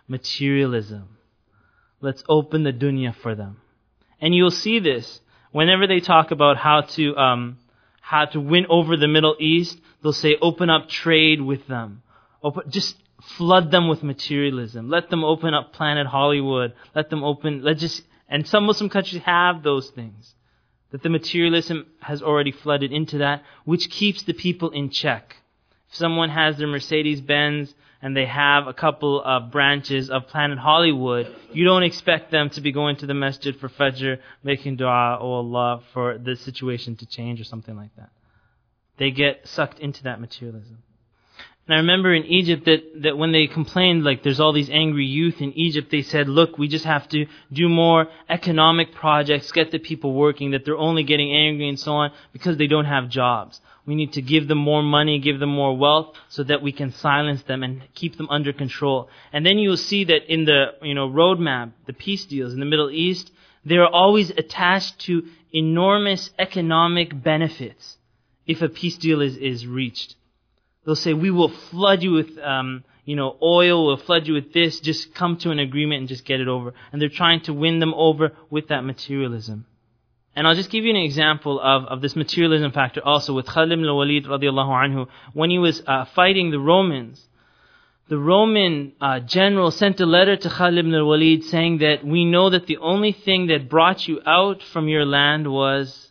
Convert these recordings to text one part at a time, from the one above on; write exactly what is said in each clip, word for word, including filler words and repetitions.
materialism. Let's open the dunya for them. And you'll see this whenever they talk about how to um, how to win over the Middle East. They'll say, open up trade with them. Open, just flood them with materialism. Let them open up Planet Hollywood. Let them open. Let just and some Muslim countries have those things. That the materialism has already flooded into that, which keeps the people in check. If someone has their Mercedes-Benz and they have a couple of branches of Planet Hollywood, you don't expect them to be going to the masjid for Fajr, making dua, oh Allah, for the situation to change or something like that. They get sucked into that materialism. And I remember in Egypt that, that when they complained, like there's all these angry youth in Egypt, they said, look, we just have to do more economic projects, get the people working, that they're only getting angry and so on because they don't have jobs. We need to give them more money, give them more wealth so that we can silence them and keep them under control. And then you'll see that in the, you know, roadmap, the peace deals in the Middle East, they are always attached to enormous economic benefits if a peace deal is, is reached. They'll say, we will flood you with, um, you know, oil, we'll flood you with this, just come to an agreement and just get it over. And they're trying to win them over with that materialism. And I'll just give you an example of, of this materialism factor also with Khalid ibn al-Walid radiallahu anhu. When he was uh, fighting the Romans, the Roman uh, general sent a letter to Khalid ibn al-Walid saying that we know that the only thing that brought you out from your land was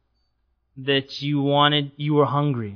that you wanted, you were hungry.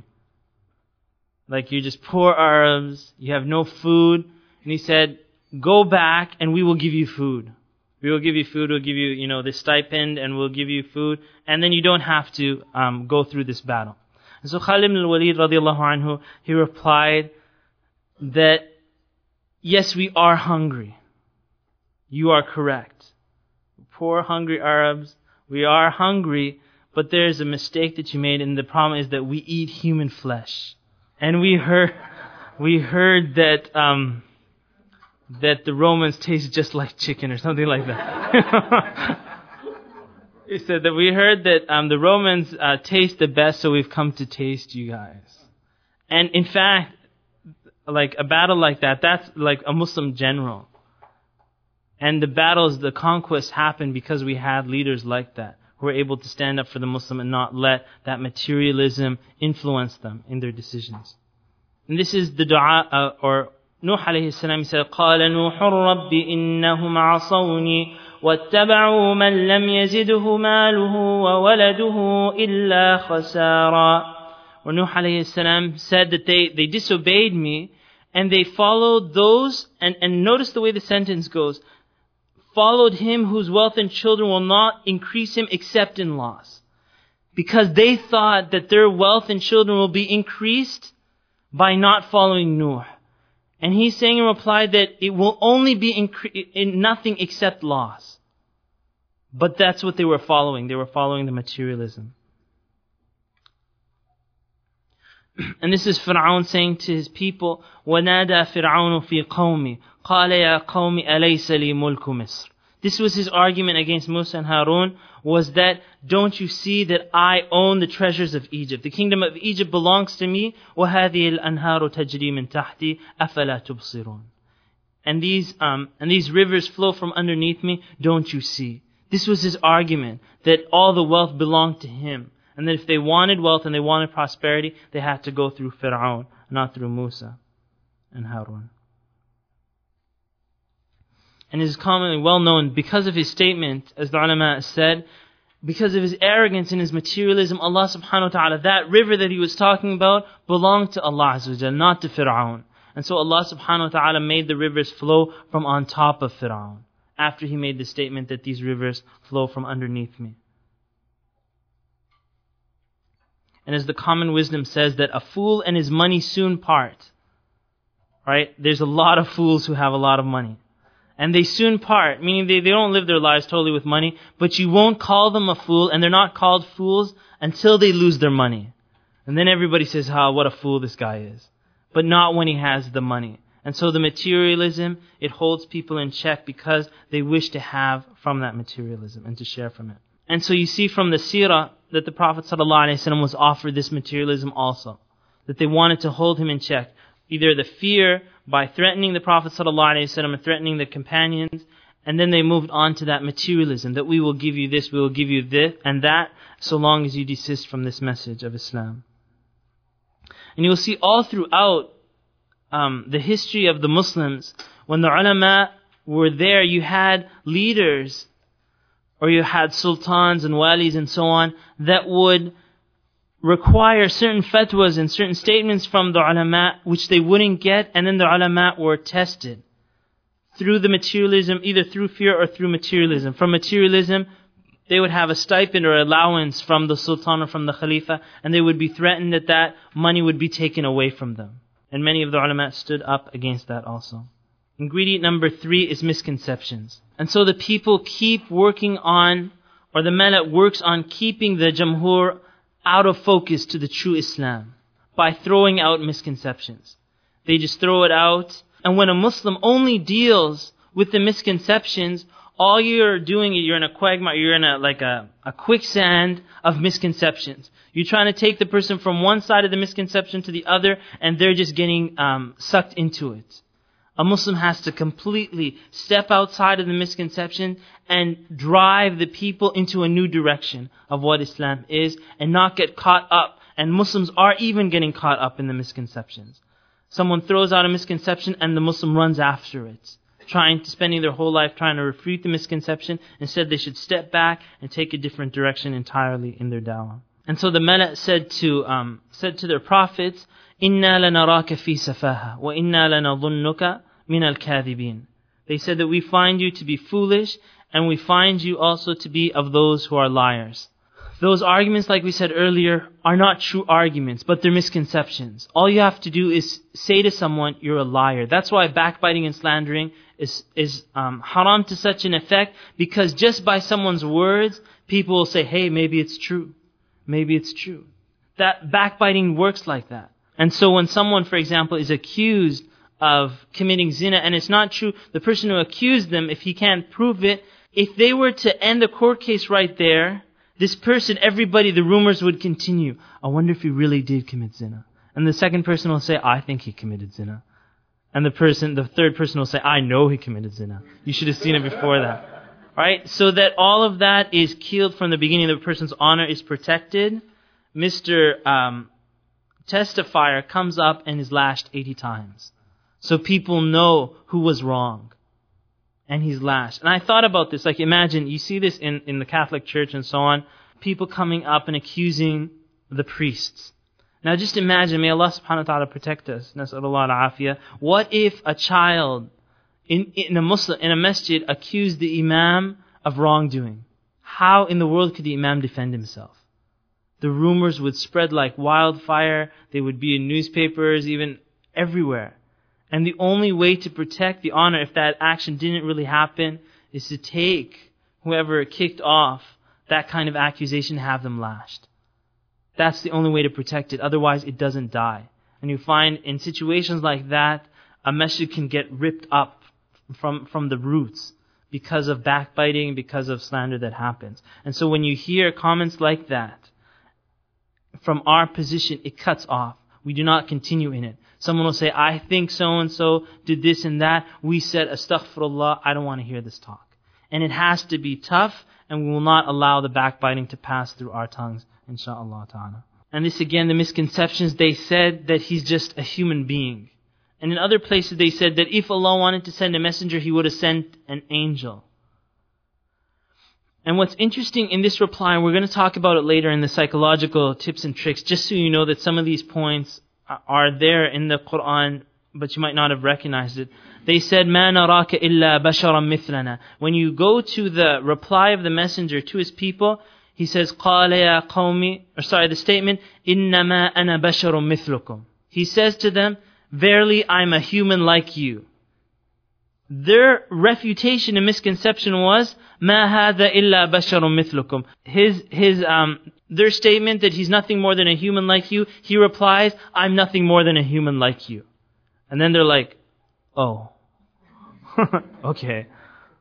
Like you're just poor Arabs, you have no food. And he said, go back and we will give you food. We will give you food, we'll give you, you know, this stipend and we'll give you food. And then you don't have to um, go through this battle. And so Khalid ibn al-Walid radiallahu anhu, he replied that, yes, we are hungry. You are correct. Poor hungry Arabs, we are hungry, but there's a mistake that you made, and the problem is that we eat human flesh. And we heard, we heard that um, that the Romans taste just like chicken or something like that. He said that we heard that um, the Romans uh, taste the best, so we've come to taste you guys. And in fact, like a battle like that, that's like a Muslim general. And the battles, the conquests happened because we had leaders like that, who were able to stand up for the Muslim and not let that materialism influence them in their decisions. And this is the dua, uh, or Nuh alayhi salam, he said, قَالَ نُوحُ الرَّبِّ إِنَّهُمْ عَصَوْنِي وَاتَّبَعُوا مَنْ لَمْ يَزِدْهُ مَالُهُ وَوَلَدُهُ إِلَّا خَسَارًا. Or Nuh alayhi salam said that they, they disobeyed me and they followed those, and, and notice the way the sentence goes, followed him whose wealth and children will not increase him except in loss. Because they thought that their wealth and children will be increased by not following Nuh. And he's saying in reply that it will only be incre- in nothing except loss. But that's what they were following. They were following the materialism. And this is Fir'aun saying to his people, وَنَادَى فِرْعَوْنُ فِي قَوْمِ قَالَ يَا قَوْمِ أَلَيْسَ لِي مُلْكُ مِصْرٍ. This was his argument against Musa and Harun, was that, don't you see that I own the treasures of Egypt? The kingdom of Egypt belongs to me. وَهَذِهِ الْأَنْهَارُ تَجْرِي مِنْ تَحْتِي أَفَلَا تُبْصِرُونَ. And these, um, and these rivers flow from underneath me, don't you see? This was his argument, that all the wealth belonged to him. And that if they wanted wealth and they wanted prosperity, they had to go through Fir'aun, not through Musa and Harun. And it is commonly well known, because of his statement, as the ulama said, because of his arrogance and his materialism, Allah subhanahu wa ta'ala, that river that he was talking about belonged to Allah Azza wa Jal, not to Fir'aun. And so Allah subhanahu wa ta'ala made the rivers flow from on top of Fir'aun, after he made the statement that these rivers flow from underneath me. And as the common wisdom says, that a fool and his money soon part. Right? There's a lot of fools who have a lot of money. And they soon part, meaning they, they don't live their lives totally with money, but you won't call them a fool, and they're not called fools until they lose their money. And then everybody says, ah, what a fool this guy is. But not when he has the money. And so the materialism, it holds people in check because they wish to have from that materialism and to share from it. And so you see from the seerah that the Prophet ﷺ was offered this materialism also. That they wanted to hold him in check. either the fear by threatening the Prophet ﷺ and threatening the companions, and then they moved on to that materialism, that we will give you this, we will give you this and that, so long as you desist from this message of Islam. And you'll see all throughout um, the history of the Muslims, when the ulama were there, you had leaders, or you had sultans and walis and so on, that would require certain fatwas and certain statements from the ulama which they wouldn't get, and then the ulama were tested through the materialism, either through fear or through materialism. From materialism, they would have a stipend or allowance from the sultan or from the khalifa, and they would be threatened that that money would be taken away from them. And many of the ulama stood up against that also. Ingredient number three is misconceptions. And so the people keep working on, or the mala works on keeping the jamhur out of focus to the true Islam by throwing out misconceptions. They just throw it out. And when a Muslim only deals with the misconceptions, all you're doing is you're in a quagmire, you're in a like a, a quicksand of misconceptions. You're trying to take the person from one side of the misconception to the other, and they're just getting um, sucked into it. A Muslim has to completely step outside of the misconception and drive the people into a new direction of what Islam is, and not get caught up. And Muslims are even getting caught up in the misconceptions. Someone throws out a misconception and the Muslim runs after it, trying to spending their whole life trying to refute the misconception. Instead, they should step back and take a different direction entirely in their dawah. And so the Mala said to um, said to their prophets, "Inna lanaraka fi safaha, wa inna lanadhunnuka min al-kadhibin." They said that we find you to be foolish, and we find you also to be of those who are liars. Those arguments, like we said earlier, are not true arguments, but they're misconceptions. All you have to do is say to someone, you're a liar. That's why backbiting and slandering is, is um, haram to such an effect, because just by someone's words, people will say, hey, maybe it's true. Maybe it's true. That backbiting works like that. And so when someone, for example, is accused of committing zina, and it's not true, the person who accused them, if he can't prove it, if they were to end the court case right there, this person, everybody, the rumors would continue. I wonder if he really did commit zina. And the second person will say, I think he committed zina. And the person, the third person will say, I know he committed zina. You should have seen it before that. Right? So that all of that is killed from the beginning. The person's honor is protected. Mister Um, testifier comes up and is lashed eighty times. So people know who was wrong. And he's lashed. And I thought about this, like imagine, you see this in, in the Catholic Church and so on, people coming up and accusing the priests. Now just imagine, may Allah subhanahu wa ta'ala protect us, nas'alullah al-afiyah. What if a child in, in a Muslim, in a masjid accused the imam of wrongdoing? How in the world could the imam defend himself? The rumors would spread like wildfire, they would be in newspapers, even everywhere. And the only way to protect the honor, if that action didn't really happen, is to take whoever kicked off that kind of accusation and have them lashed. That's the only way to protect it. Otherwise, it doesn't die. And you find in situations like that, a masjid can get ripped up from, from the roots because of backbiting, because of slander that happens. And so when you hear comments like that, from our position, it cuts off. We do not continue in it. Someone will say, I think so-and-so did this and that. We said, astaghfirullah, I don't want to hear this talk. And it has to be tough, and we will not allow the backbiting to pass through our tongues, inshaAllah ta'ala. And this again, the misconceptions, they said that he's just a human being. And in other places they said that if Allah wanted to send a messenger, He would have sent an angel. And what's interesting in this reply, and we're going to talk about it later in the psychological tips and tricks, just so you know that some of these points are there in the Quran, but you might not have recognized it. They said, مَا نَرَاكَ إِلَّا بَشَرًا مِثْلَنَا. When you go to the reply of the messenger to his people, he says, قَالَ يَا قَوْمِ, or sorry, the statement, إِنَّمَا أَنَا بَشَرٌ مِثْلُكُمْ. He says to them, verily I'm a human like you. Their refutation and misconception was, مَا هَذَا إِلَّا بَشَرٌ مِثْلُكُمْ. His, his, um, their statement that he's nothing more than a human like you, he replies, I'm nothing more than a human like you. And then they're like, oh, okay.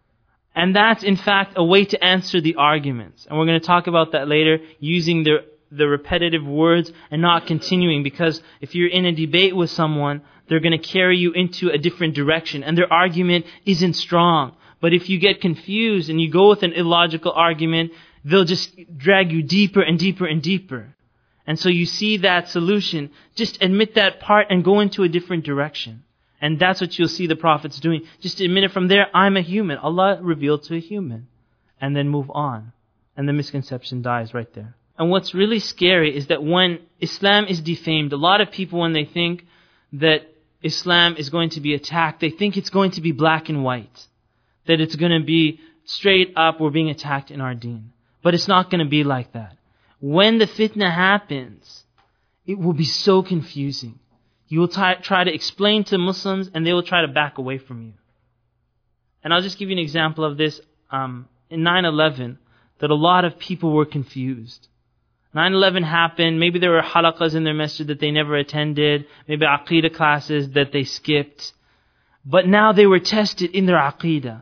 And that's in fact a way to answer the arguments. And we're going to talk about that later, using their, the repetitive words and not continuing. Because if you're in a debate with someone, they're going to carry you into a different direction and their argument isn't strong. But if you get confused and you go with an illogical argument, they'll just drag you deeper and deeper and deeper. And so you see that solution, just admit that part and go into a different direction. And that's what you'll see the prophets doing. Just admit it from there, I'm a human. Allah revealed to a human. And then move on. And the misconception dies right there. And what's really scary is that when Islam is defamed, a lot of people, when they think that Islam is going to be attacked, they think it's going to be black and white. That it's going to be straight up, we're being attacked in our deen. But it's not going to be like that. When the fitna happens, it will be so confusing. You will t- try to explain to Muslims and they will try to back away from you. And I'll just give you an example of this. Um, in nine eleven, that a lot of people were confused. nine eleven happened, maybe there were halaqas in their masjid that they never attended, maybe aqeedah classes that they skipped. But now they were tested in their aqeedah.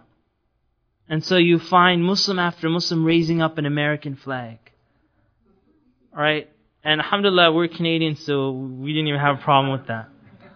And so you find Muslim after Muslim raising up an American flag. Alright? And alhamdulillah, we're Canadians, so we didn't even have a problem with that.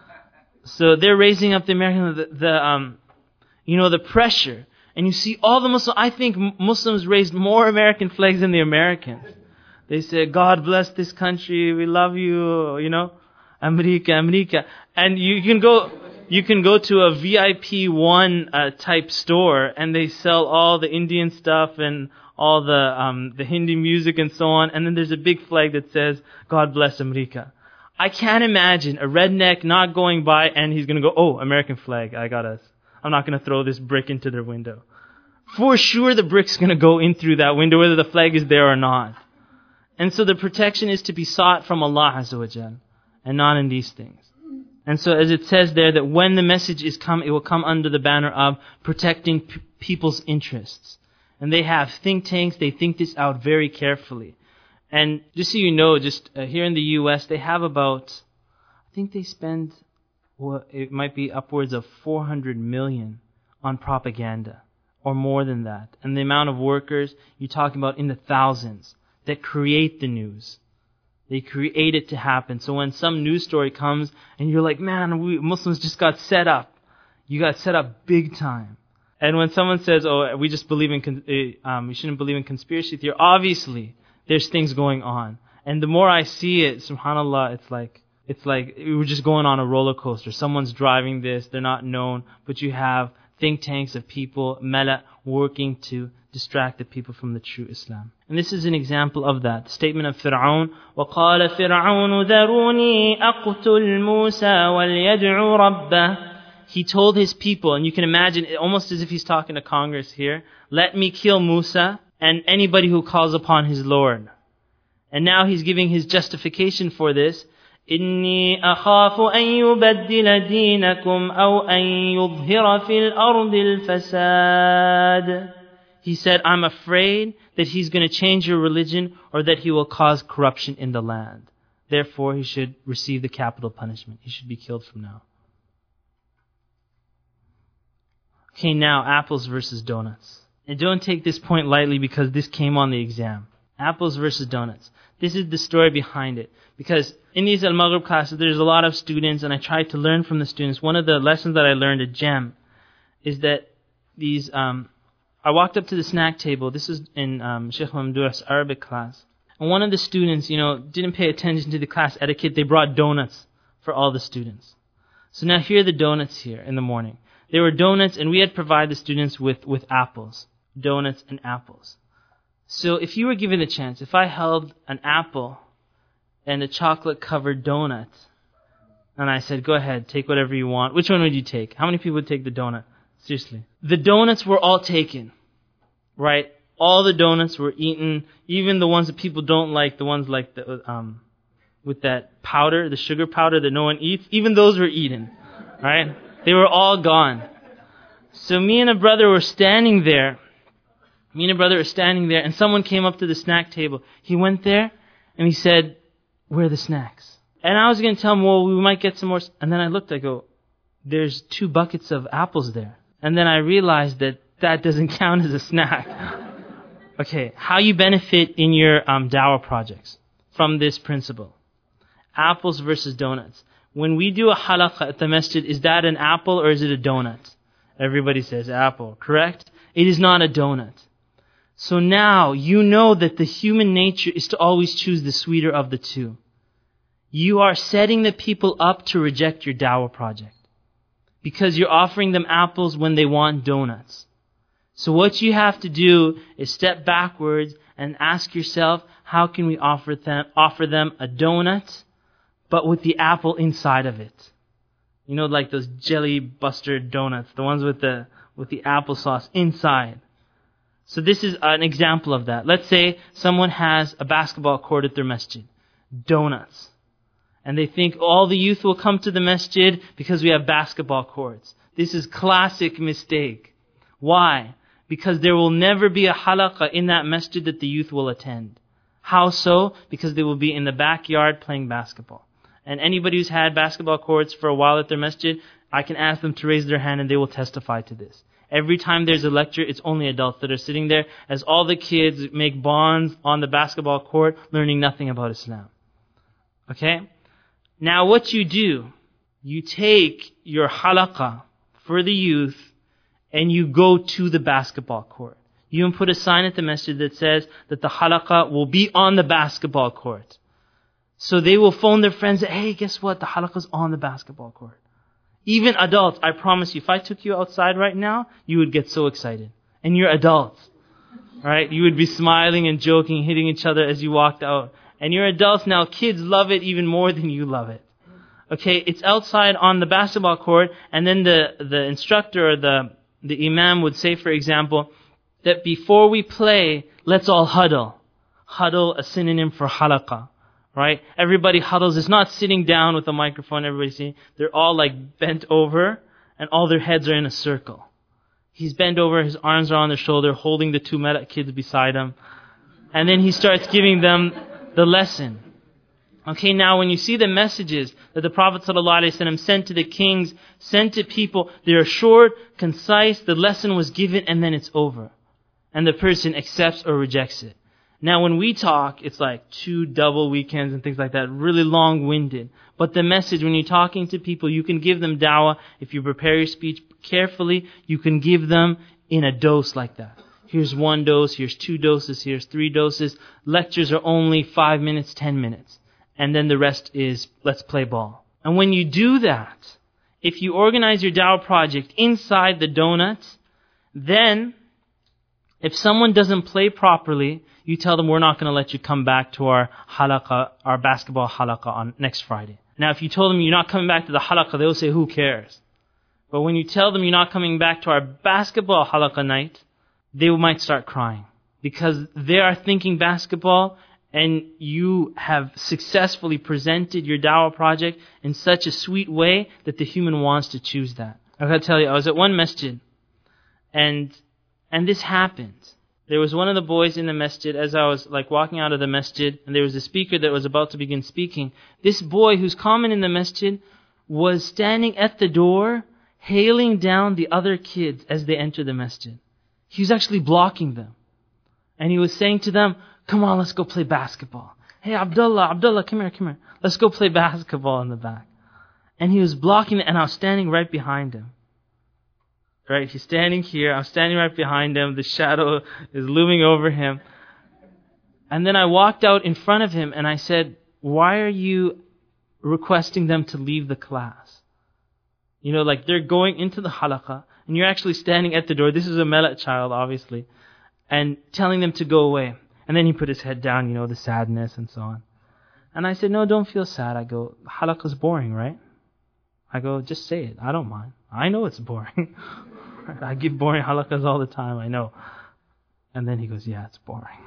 So they're raising up the American, the, the um, you know, the pressure. And you see all the Muslims, I think Muslims raised more American flags than the Americans. They said, God bless this country, we love you, you know, America, America. And you can go, you can go to a V I P one uh, type store and they sell all the Indian stuff and all the um, the Hindi music and so on. And then there's a big flag that says, God bless America. I can't imagine a redneck not going by and he's going to go, oh, American flag, I got us. I'm not going to throw this brick into their window. For sure the brick's going to go in through that window whether the flag is there or not. And so the protection is to be sought from Allah Azza wa Jal and not in these things. And so as it says there that when the message is come, it will come under the banner of protecting p- people's interests. And they have think tanks, they think this out very carefully. And just so you know, just uh, here in the U S, they have about, I think they spend, well, it might be upwards of four hundred million on propaganda, or more than that. And the amount of workers, you're talking about in the thousands, that create the news. They create it to happen. So when some news story comes and you're like, man, we Muslims just got set up. You got set up big time. And when someone says, oh, we just believe in, con- um, we shouldn't believe in conspiracy theory, obviously there's things going on. And the more I see it, subhanAllah, it's like, it's like we're just going on a roller coaster. Someone's driving this, they're not known, but you have think tanks of people, mala, working to distract the people from the true Islam. And this is an example of that. The statement of Fir'aun, وَقَالَ فِرْعَوْنُ ذَرُونِي أَقْتُلْ مُوسَى وَلْيَدْعُ رَبَّهُ. He told his people, and you can imagine, almost as if he's talking to Congress here, let me kill Musa and anybody who calls upon his Lord. And now he's giving his justification for this. إِنِّي أَخَافُ أَن يُبَدِّلَ دِينَكُمْ أَوْ أَن يُظْهِرَ فِي الْأَرْضِ الْفَسَادِ. He said, I'm afraid that he's going to change your religion or that he will cause corruption in the land. Therefore, he should receive the capital punishment. He should be killed from now. Okay, now, apples versus donuts. And don't take this point lightly because this came on the exam. Apples versus donuts. This is the story behind it. Because in these Al-Maghrib classes, there's a lot of students, and I tried to learn from the students. One of the lessons that I learned at GEM is that these, um, I walked up to the snack table. This is in um, Sheikh Mamdouh's Arabic class. And one of the students, you know, didn't pay attention to the class etiquette. They brought donuts for all the students. So now here are the donuts here in the morning. There were donuts, and we had provided the students with, with apples. Donuts and apples. So if you were given the chance, if I held an apple and a chocolate-covered donut, and I said, go ahead, take whatever you want, which one would you take? How many people would take the donut? Seriously. The donuts were all taken, right? All the donuts were eaten, even the ones that people don't like, the ones like the um, with that powder, the sugar powder that no one eats, even those were eaten, right? They were all gone. So me and a brother were standing there. Me and a brother were standing there, and someone came up to the snack table. He went there, and he said, where are the snacks? And I was going to tell him, well, we might get some more. And then I looked, I go, there's two buckets of apples there. And then I realized that that doesn't count as a snack. Okay, how you benefit in your um, dawah projects. from this principle. Apples versus donuts. When we do a halaqah at the masjid, is that an apple or is it a donut? Everybody says apple, correct? It is not a donut. So now you know that the human nature is to always choose the sweeter of the two. You are setting the people up to reject your dawah project because you're offering them apples when they want donuts. So what you have to do is step backwards and ask yourself, how can we offer them, offer them a donut, but with the apple inside of it? You know, like those jelly buster donuts, the ones with the with the applesauce inside. So this is an example of that. Let's say someone has a basketball court at their masjid, donuts. And they think all the youth will come to the masjid because we have basketball courts. This is classic mistake. Why? Because there will never be a halaqah in that masjid that the youth will attend. How so? Because they will be in the backyard playing basketball. And anybody who's had basketball courts for a while at their masjid, I can ask them to raise their hand and they will testify to this. Every time there's a lecture, it's only adults that are sitting there as all the kids make bonds on the basketball court, learning nothing about Islam. Okay? Now what you do, you take your halaqah for the youth and you go to the basketball court. You even put a sign at the masjid that says that the halaqah will be on the basketball court. So they will phone their friends and say, hey, guess what? The halaqah's on the basketball court. Even adults, I promise you, if I took you outside right now, you would get so excited. And you're adults. Right? You would be smiling and joking, hitting each other as you walked out. And you're adults now, kids love it even more than you love it. Okay, it's outside on the basketball court, and then the, the instructor or the, the imam would say, for example, that before we play, let's all huddle. Huddle, a synonym for halaqah. Right? Everybody huddles. It's not sitting down with a microphone, everybody seeing. They're all like bent over, and all their heads are in a circle. He's bent over, his arms are on their shoulder, holding the two melak kids beside him. And then he starts giving them the lesson. Okay, now when you see the messages that the Prophet ﷺ sent to the kings, sent to people, they are short, concise, the lesson was given, and then it's over. And the person accepts or rejects it. Now when we talk, it's like two double weekends and things like that, really long-winded. But the message, when you're talking to people, you can give them dawah. If you prepare your speech carefully, you can give them in a dose like that. Here's one dose, here's two doses, here's three doses. Lectures are only five minutes, ten minutes. And then the rest is, let's play ball. And when you do that, if you organize your dawah project inside the donuts, then if someone doesn't play properly, you tell them we're not going to let you come back to our halaqah, our basketball halaqah on next Friday. Now if you told them you're not coming back to the halaqah, they'll say, who cares? But when you tell them you're not coming back to our basketball halaqah night, they might start crying. Because they are thinking basketball, and you have successfully presented your dawah project in such a sweet way that the human wants to choose that. I've got to tell you, I was at one masjid, and and this happened. There was one of the boys in the masjid, as I was like walking out of the masjid, and there was a speaker that was about to begin speaking. This boy, who's common in the masjid, was standing at the door, hailing down the other kids as they enter the masjid. He was actually blocking them. And he was saying to them, come on, let's go play basketball. Hey, Abdullah, Abdullah, come here, come here. Let's go play basketball in the back. And he was blocking it, and I was standing right behind him. Right, he's standing here, I'm standing right behind him, the shadow is looming over him. And then I walked out in front of him and I said, why are you requesting them to leave the class? You know, like they're going into the halaqah and you're actually standing at the door. This is a melak child, obviously. And telling them to go away. And then he put his head down, you know, the sadness and so on. And I said, no, don't feel sad. I go, halaqah's boring, right? I go, just say it. I don't mind. I know it's boring. I give boring halaqahs all the time, I know. And then he goes, yeah, it's boring.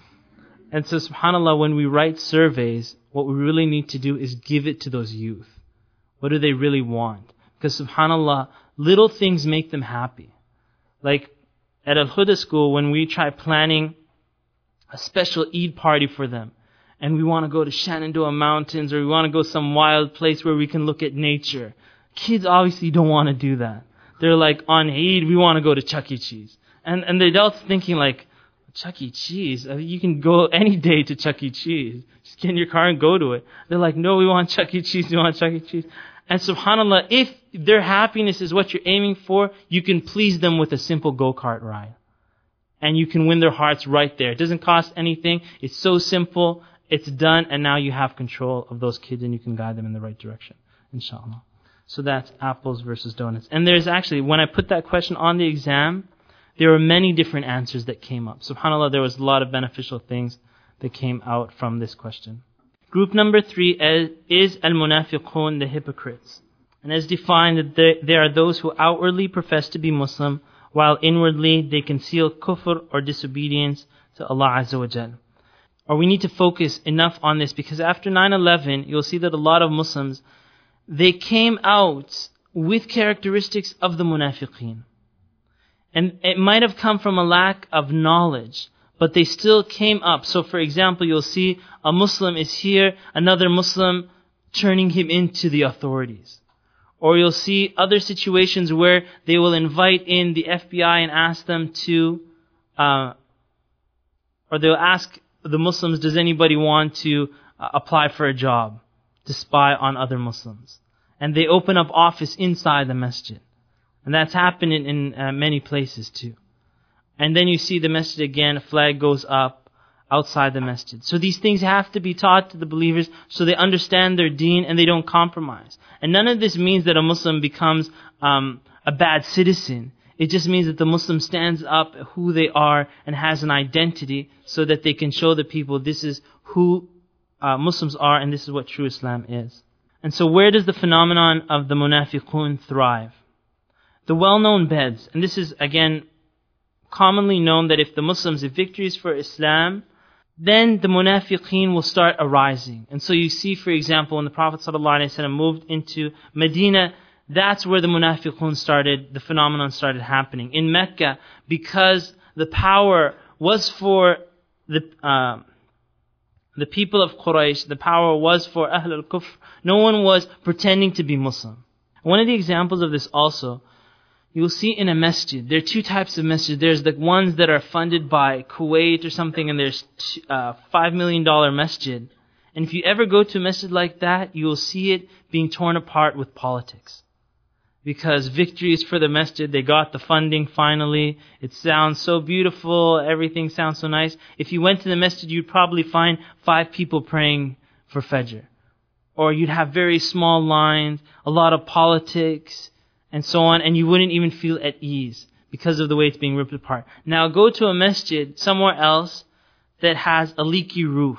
And so subhanAllah, when we write surveys, what we really need to do is give it to those youth. What do they really want? Because subhanAllah, little things make them happy. Like at Al-Huda school, when we try planning a special Eid party for them, and we want to go to Shenandoah Mountains, or we want to go some wild place where we can look at nature. Kids obviously don't want to do that. They're like, on Eid, we want to go to Chuck E. Cheese. And, and the adults thinking like, Chuck E. Cheese? I mean, you can go any day to Chuck E. Cheese. Just get in your car and go to it. They're like, no, we want Chuck E. Cheese, we want Chuck E. Cheese. And subhanAllah, if their happiness is what you're aiming for, you can please them with a simple go-kart ride. And you can win their hearts right there. It doesn't cost anything. It's so simple. It's done. And now you have control of those kids and you can guide them in the right direction. Inshallah. So that's apples versus donuts. And there's actually, when I put that question on the exam, there were many different answers that came up. SubhanAllah, there was a lot of beneficial things that came out from this question. Group number three is al-munafiqun, the hypocrites. And as defined, they are those who outwardly profess to be Muslim, while inwardly they conceal kufr or disobedience to Allah Azza wa Jal. Or we need to focus enough on this, because after nine eleven, you'll see that a lot of Muslims, they came out with characteristics of the munafiqeen. And it might have come from a lack of knowledge, but they still came up. So for example, you'll see a Muslim is here, another Muslim turning him into the authorities. Or you'll see other situations where they will invite in the F B I and ask them to, uh, or they'll ask the Muslims, does anybody want to uh, apply for a job, to spy on other Muslims? And they open up office inside the masjid. And that's happened in, in uh, many places too. And then you see the masjid again, a flag goes up outside the masjid. So these things have to be taught to the believers so they understand their deen and they don't compromise. And none of this means that a Muslim becomes um, a bad citizen. It just means that the Muslim stands up who they are and has an identity so that they can show the people this is who uh, Muslims are and this is what true Islam is. And so where does the phenomenon of the munafiqun thrive? The well-known beds, and this is again commonly known that if the Muslims, if victory is for Islam, then the munafiqeen will start arising. And so you see, for example, when the Prophet ﷺ moved into Medina, that's where the munafiqun started, the phenomenon started happening. In Mecca, because the power was for the uh, the people of Quraysh, the power was for Ahl al-Kufr, no one was pretending to be Muslim. One of the examples of this also, you'll see in a masjid, there are two types of masjid. There's the ones that are funded by Kuwait or something, and there's a uh, five million dollars masjid. And if you ever go to a masjid like that, you will see it being torn apart with politics. Because victory is for the masjid, they got the funding finally, it sounds so beautiful, everything sounds so nice. If you went to the masjid, you'd probably find five people praying for Fajr. Or you'd have very small lines, a lot of politics, and so on, and you wouldn't even feel at ease because of the way it's being ripped apart. Now go to a masjid somewhere else that has a leaky roof,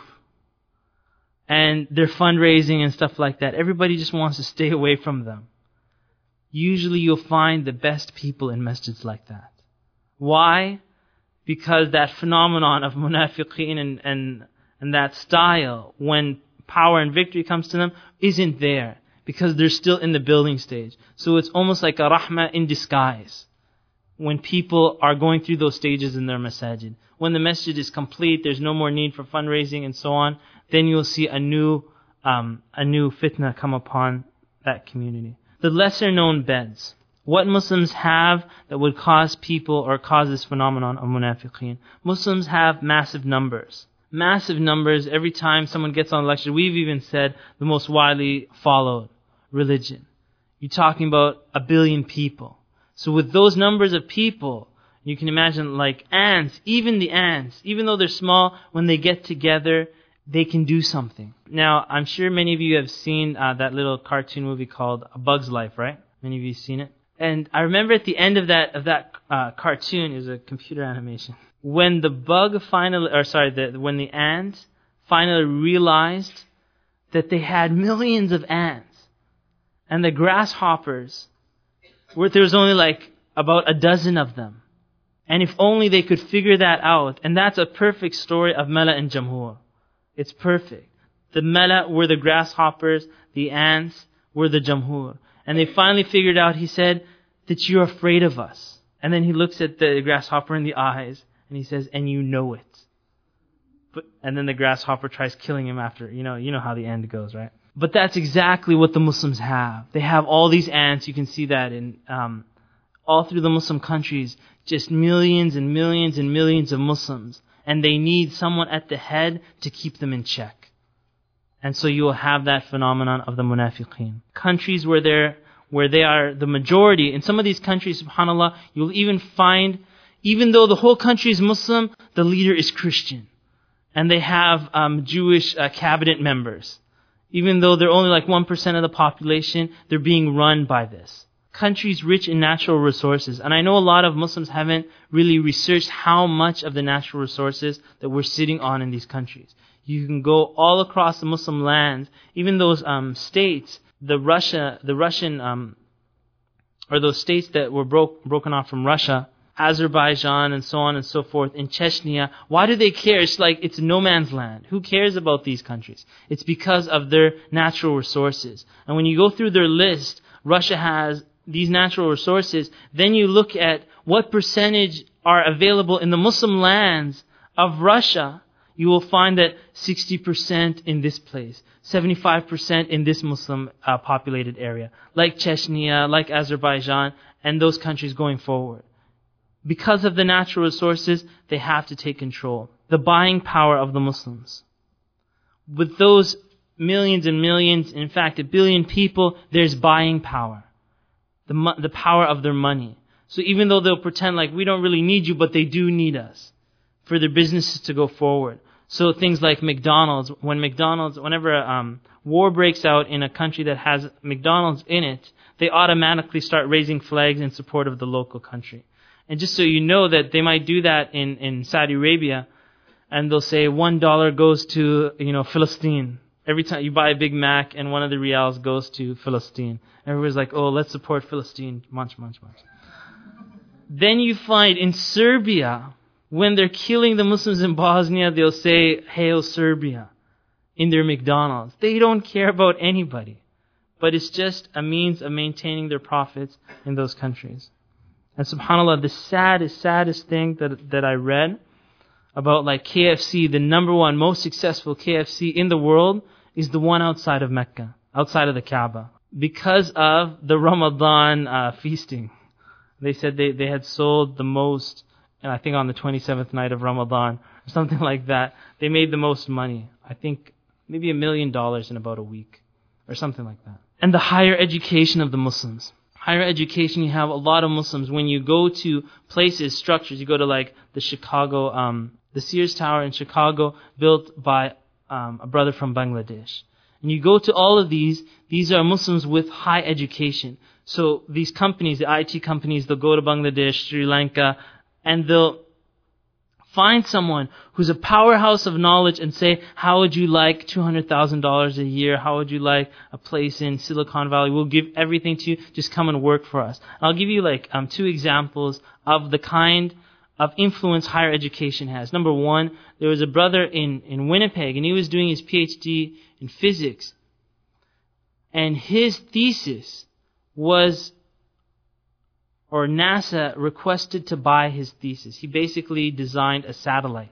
and they're fundraising and stuff like that. Everybody just wants to stay away from them. Usually you'll find the best people in masjids like that. Why? Because that phenomenon of munafiqeen and, and, and that style, when power and victory comes to them, isn't there. Because they're still in the building stage. So it's almost like a rahmah in disguise. When people are going through those stages in their masajid. When the masjid is complete, there's no more need for fundraising and so on, then you'll see a new um, a new fitna come upon that community. The lesser known beds. What Muslims have that would cause people or cause this phenomenon of munafiqeen? Muslims have massive numbers. Massive numbers. Every time someone gets on a lecture, we've even said the most widely followed religion. You're talking about a billion people. So with those numbers of people, you can imagine like ants, even the ants, even though they're small, when they get together, they can do something. Now, I'm sure many of you have seen uh, that little cartoon movie called A Bug's Life, right? Many of you have seen it. And I remember at the end of that of that uh, cartoon, is a computer animation, when the bug finally, or sorry, the, when the ants finally realized that they had millions of ants, and the grasshoppers, where there was only like about a dozen of them. And if only they could figure that out. And that's a perfect story of Mala and Jamhur. It's perfect. The Mala were the grasshoppers, the ants were the Jamhur. And they finally figured out, he said, that you're afraid of us. And then he looks at the grasshopper in the eyes, and he says, and you know it. But, and then the grasshopper tries killing him after. You know, you know how the end goes, right? But that's exactly what the Muslims have. They have all these ants. You can see that in um, all through the Muslim countries, just millions and millions and millions of Muslims. And they need someone at the head to keep them in check. And so you will have that phenomenon of the munafiqeen. Countries where they're, where they are the majority, in some of these countries, subhanAllah, you'll even find, even though the whole country is Muslim, the leader is Christian. And they have um, Jewish uh, cabinet members. Even though they're only like one percent of the population, they're being run by this. Countries rich in natural resources. And I know a lot of Muslims haven't really researched how much of the natural resources that we're sitting on in these countries. You can go all across the Muslim lands, even those um, states, the Russia, the Russian, um, or those states that were broke, broken off from Russia, Azerbaijan and so on and so forth, in Chechnya. Why do they care? It's like it's no man's land. Who cares about these countries? It's because of their natural resources. And when you go through their list, Russia has these natural resources. Then you look at what percentage are available in the Muslim lands of Russia. You will find that sixty percent in this place, seventy-five percent in this Muslim uh, populated area, like Chechnya, like Azerbaijan, and those countries going forward. Because of the natural resources, they have to take control. The buying power of the Muslims. With those millions and millions, in fact a billion people, there's buying power. The, the power of their money. So even though they'll pretend like we don't really need you, but they do need us for their businesses to go forward. So things like McDonald's, when McDonald's, whenever um, war breaks out in a country that has McDonald's in it, they automatically start raising flags in support of the local country. And just so you know that they might do that in, in Saudi Arabia, and they'll say one dollar goes to, you know, Philistine. Every time you buy a Big Mac and one of the reals goes to Philistine. Everybody's like, oh, let's support Philistine. Munch, munch, munch. Then you find in Serbia, when they're killing the Muslims in Bosnia, they'll say, Hail Serbia, in their McDonald's. They don't care about anybody. But it's just a means of maintaining their profits in those countries. And subhanAllah, the saddest, saddest thing that that I read about like K F C, the number one most successful K F C in the world, is the one outside of Mecca, outside of the Kaaba. Because of the Ramadan uh, feasting. They said they, they had sold the most, and I think on the twenty-seventh night of Ramadan, or something like that. They made the most money. I think maybe a million dollars in about a week, or something like that. And the higher education of the Muslims. Higher education, you have a lot of Muslims. When you go to places, structures, you go to like the Chicago, um, the Sears Tower in Chicago, built by um, a brother from Bangladesh. And you go to all of these, these are Muslims with high education. So these companies, the I T companies, they'll go to Bangladesh, Sri Lanka, and they'll find someone who's a powerhouse of knowledge and say, how would you like two hundred thousand dollars a year? How would you like a place in Silicon Valley? We'll give everything to you. Just come and work for us. I'll give you like um, two examples of the kind of influence higher education has. Number one, there was a brother in, in Winnipeg, and he was doing his PhD in physics. And his thesis was, or NASA requested to buy his thesis. He basically designed a satellite.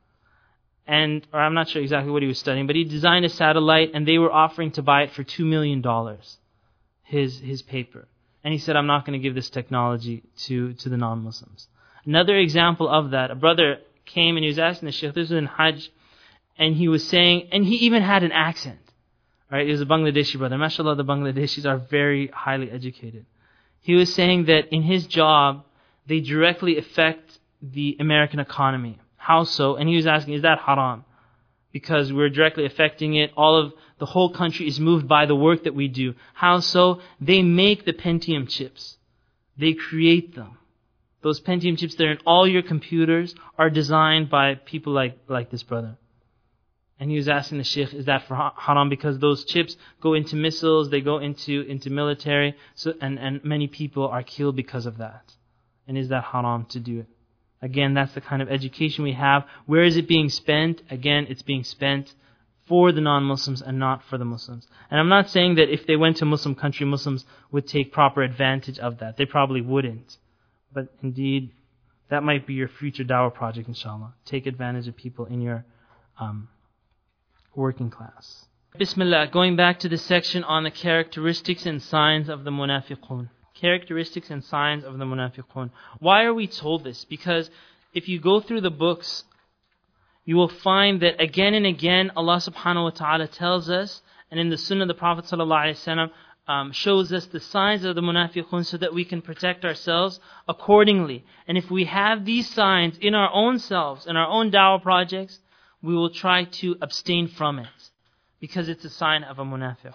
And, or I'm not sure exactly what he was studying, but he designed a satellite and they were offering to buy it for two million dollars, his, his paper. And he said, I'm not going to give this technology to, to the non-Muslims. Another example of that, a brother came and he was asking the Shaykh, this was in Hajj, and he was saying, and he even had an accent. Right? He was a Bangladeshi brother. MashaAllah, the Bangladeshis are very highly educated. He was saying that in his job, they directly affect the American economy. How so? And he was asking, is that haram? Because we're directly affecting it. All of the whole country is moved by the work that we do. How so? They make the Pentium chips. They create them. Those Pentium chips that are in all your computers are designed by people like, like this brother. And he was asking the Shaykh, is that for haram? Because those chips go into missiles, they go into, into military, so, and, and many people are killed because of that. And is that haram to do it? Again, that's the kind of education we have. Where is it being spent? Again, it's being spent for the non-Muslims and not for the Muslims. And I'm not saying that if they went to a Muslim country, Muslims would take proper advantage of that. They probably wouldn't. But indeed, that might be your future dawah project, inshallah. Take advantage of people in your um, working class. Bismillah, going back to the section on the characteristics and signs of the munafiqun. characteristics and signs of the munafiqun. Why are we told this? Because if you go through the books, you will find that again and again Allah subhanahu wa ta'ala tells us, and in the sunnah the Prophet sallallahu alaihi wasallam um, shows us the signs of the munafiqun so that we can protect ourselves accordingly. And if we have these signs in our own selves, in our own dawah projects, we will try to abstain from it, because it's a sign of a munafiq.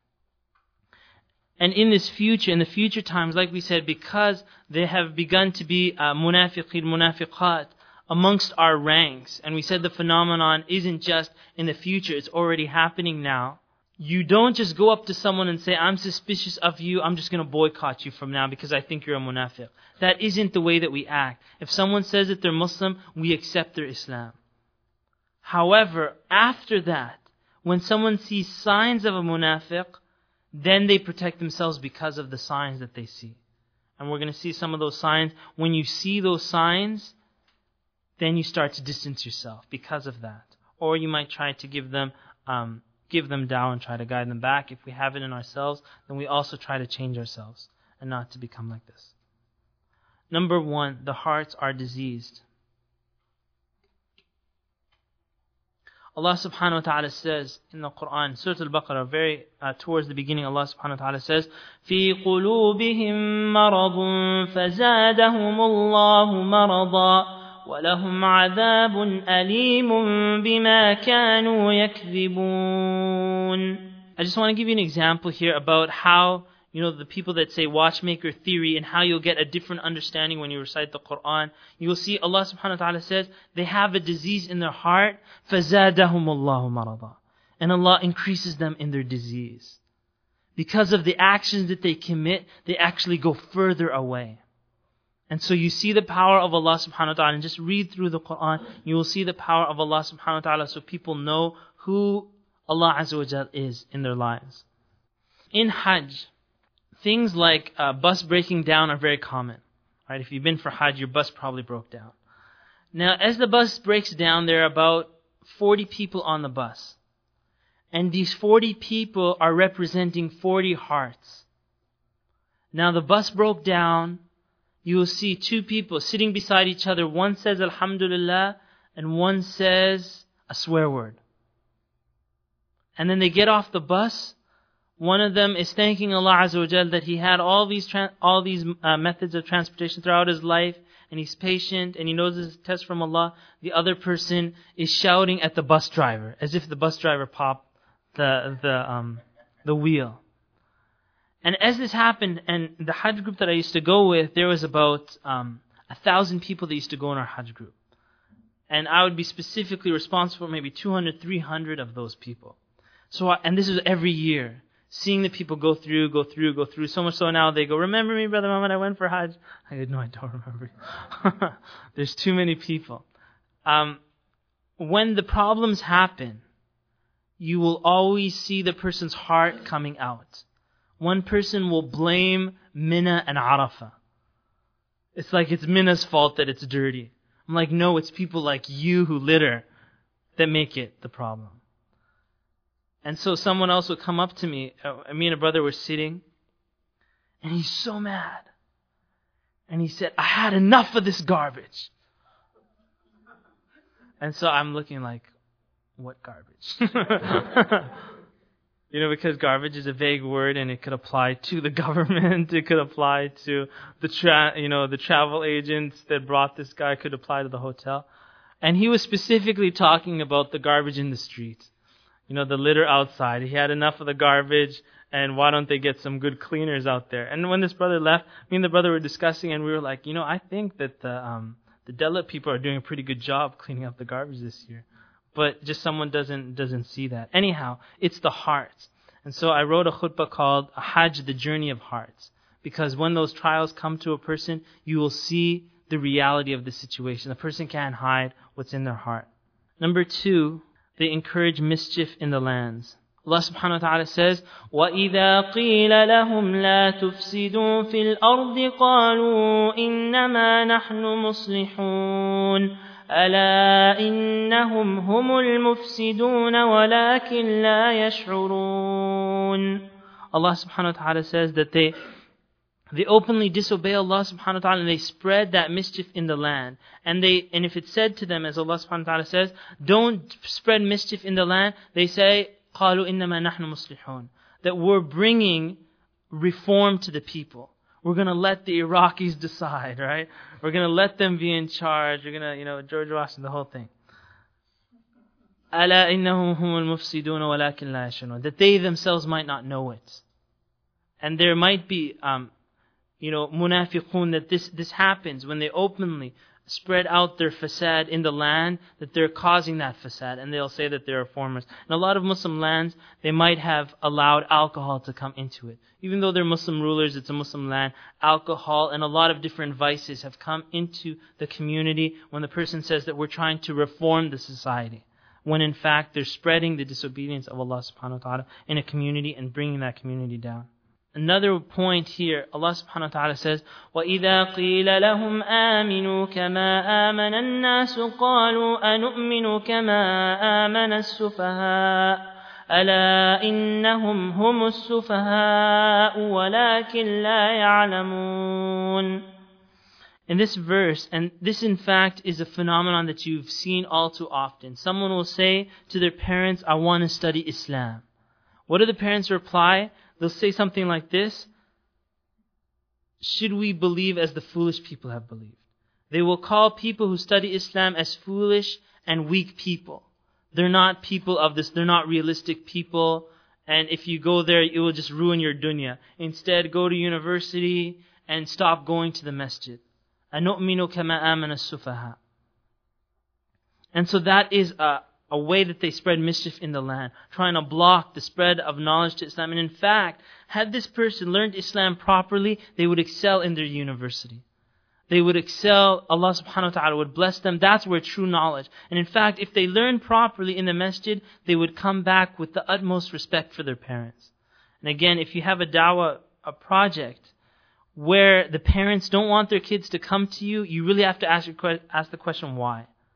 And in this future, in the future times, like we said, because there have begun to be uh, munafiqeen, munafiqat amongst our ranks, and we said the phenomenon isn't just in the future, it's already happening now. You don't just go up to someone and say, I'm suspicious of you, I'm just going to boycott you from now because I think you're a munafiq. That isn't the way that we act. If someone says that they're Muslim, we accept their Islam. However, after that, when someone sees signs of a munafiq, then they protect themselves because of the signs that they see. And we're going to see some of those signs. When you see those signs, then you start to distance yourself because of that. Or you might try to give them um, give them dawah and try to guide them back. If we have it in ourselves, then we also try to change ourselves and not to become like this. Number one, the hearts are diseased. Allah subhanahu wa ta'ala says in the Quran, Surah Al-Baqarah, very uh, towards the beginning, Allah subhanahu wa ta'ala says, فِي قُلُوبِهِم مَّرَضٌ فَزَادَهُمُ اللَّهُ مَرَضًا وَلَهُمْ عَذَابٌ أَلِيمٌ بِمَا كَانُوا يَكْذِبُونَ. I just want to give you an example here about how, you know, the people that say watchmaker theory and how you'll get a different understanding when you recite the Quran. You will see Allah subhanahu wa ta'ala says they have a disease in their heart. فَزَادَهُمُ اللَّهُ مَرَضًا. And Allah increases them in their disease. Because of the actions that they commit, they actually go further away. And so you see the power of Allah subhanahu wa ta'ala. And just read through the Quran, you will see the power of Allah subhanahu wa ta'ala so people know who Allah azza wa jal is in their lives. In Hajj, things like uh, bus breaking down are very common. Right? If you've been for Hajj, your bus probably broke down. Now, as the bus breaks down, there are about forty people on the bus. And these forty people are representing forty hearts. Now, the bus broke down. You will see two people sitting beside each other. One says Alhamdulillah, and one says a swear word. And then they get off the bus. One of them is thanking Allah Azza wa Jal that he had all these tra- all these uh, methods of transportation throughout his life, and he's patient, and he knows this is a test from Allah. The other person is shouting at the bus driver, as if the bus driver popped the the um the wheel. And as this happened, and the Hajj group that I used to go with, there was about um, a thousand people that used to go in our Hajj group. And I would be specifically responsible for maybe two hundred, three hundred of those people. So, I, and this is every year. Seeing the people go through, go through, go through. So much so now they go, remember me, Brother Muhammad, I went for Hajj. I go, no, I don't remember you. There's too many people. Um, when the problems happen, you will always see the person's heart coming out. One person will blame Mina and Arafah. It's like it's Mina's fault that it's dirty. I'm like, no, it's people like you who litter that make it the problem. And so someone else would come up to me. Uh, me and a brother were sitting. And he's so mad. And he said, I had enough of this garbage. And so I'm looking like, what garbage? You know, because garbage is a vague word and it could apply to the government. It could apply to the tra- you know, the travel agents that brought this guy. It could apply to the hotel. And he was specifically talking about the garbage in the street. You know, the litter outside. He had enough of the garbage, and why don't they get some good cleaners out there? And when this brother left, me and the brother were discussing, and we were like, you know, I think that the um, the Dalit people are doing a pretty good job cleaning up the garbage this year. But just someone doesn't doesn't see that. Anyhow, it's the heart. And so I wrote a khutbah called Hajj, the Journey of Hearts. Because when those trials come to a person, you will see the reality of the situation. The person can't hide what's in their heart. Number two, they encourage mischief in the lands. Allah subhanahu wa ta'ala says, وَإِذَا قِيلَ لَهُمْ لَا تُفْسِدُوا فِي الْأَرْضِ قَالُوا إِنَّمَا نَحْنُ مُصْلِحُونَ أَلَا إِنَّهُمْ هُمُ الْمُفْسِدُونَ وَلَكِنْ لَا يَشْعُرُونَ. Allah subhanahu wa ta'ala says that they They openly disobey Allah subhanahu wa ta'ala and they spread that mischief in the land. And they and if it's said to them, as Allah subhanahu wa ta'ala says, don't spread mischief in the land, they say, قَالُوا إِنَّمَا نَحْنُ مُصْلِحُونَ, that we're bringing reform to the people. We're going to let the Iraqis decide, right? We're going to let them be in charge. We're going to, you know, George Washington, the whole thing. أَلَا إِنَّهُمْ هُمُ الْمُفْسِدُونَ وَلَكِنْ لَا يَشْعُرُونَ, that they themselves might not know it. And there might be, um, you know, munafiqun, that this, this happens when they openly spread out their fasad in the land, that they're causing that fasad, and they'll say that they're reformers. In a lot of Muslim lands, they might have allowed alcohol to come into it. Even though they're Muslim rulers, it's a Muslim land, alcohol and a lot of different vices have come into the community when the person says that we're trying to reform the society, when in fact they're spreading the disobedience of Allah subhanahu wa ta'ala in a community and bringing that community down. Another point here, Allah subhanahu wa ta'ala says, وَإِذَا قِيلَ لَهُمْ آمِنُوا كَمَا آمَنَ النَّاسُ قَالُوا أَنُؤْمِنُ كَمَا آمَنَ السُّفَهَاءُ أَلَا إِنَّهُمْ هُمُ السُّفَهَاءُ وَلَكِنْ لَا يَعْلَمُونَ. In this verse, and this in fact is a phenomenon that you've seen all too often. Someone will say to their parents, I want to study Islam. What do the parents reply? They'll say something like this: should we believe as the foolish people have believed? They will call people who study Islam as foolish and weak people. They're not people of this, they're not realistic people, and if you go there, it will just ruin your dunya. Instead, go to university and stop going to the masjid. أَنُؤْمِنُ كَمَا آمَنَ السُّفَهَاءُ. And so that is a A way that they spread mischief in the land, trying to block the spread of knowledge to Islam. And in fact, had this person learned Islam properly, they would excel in their university. They would excel, Allah subhanahu wa ta'ala would bless them. That's where true knowledge. And in fact, if they learned properly in the masjid, they would come back with the utmost respect for their parents. And again, if you have a dawah, a project, where the parents don't want their kids to come to you, you really have to ask, your, ask the question, why?